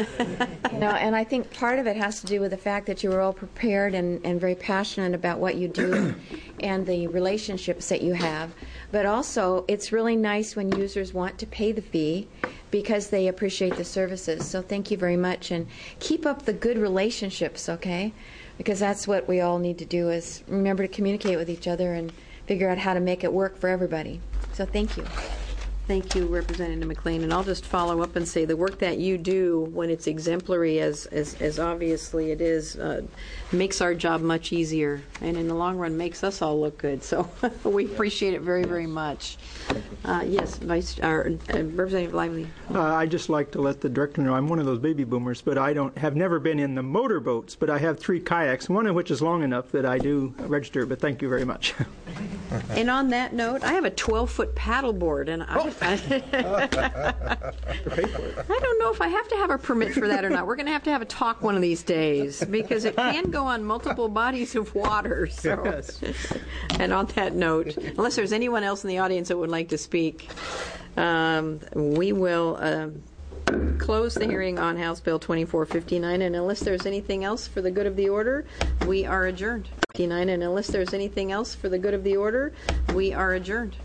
You know, and I think part of it has to do with the fact that you were all prepared and, and very passionate about what you do and the relationships that you have. But also, it's really nice when users want to pay the fee because they appreciate the services. So thank you very much, and keep up the good relationships, okay? Because that's what we all need to do, is remember to communicate with each other and figure out how to make it work for everybody. So thank you.
Thank you, Representative McLean. And I'll just follow up and say the work that you do, when it's exemplary, as as, as obviously it is, uh, makes our job much easier, and in the long run makes us all look good. So we appreciate it very, very much. Uh, yes, Vice or, uh, Representative Lively.
Uh, I just like to let the director know I'm one of those baby boomers, but I don't have never been in the motorboats, but I have three kayaks, one of which is long enough that I do register. But thank you very much.
And on that note, I have a twelve-foot paddleboard, and I, I, I don't know if I have to have a permit for that or not. We're going to have to have a talk one of these days, because it can go on multiple bodies of water. So.
Yes.
And on that note, unless there's anyone else in the audience that would like to speak, um, we will uh, close the hearing on House Bill twenty-four fifty-nine, and unless there's anything else for the good of the order, we are adjourned. And unless there's anything else for the good of the order, we are adjourned.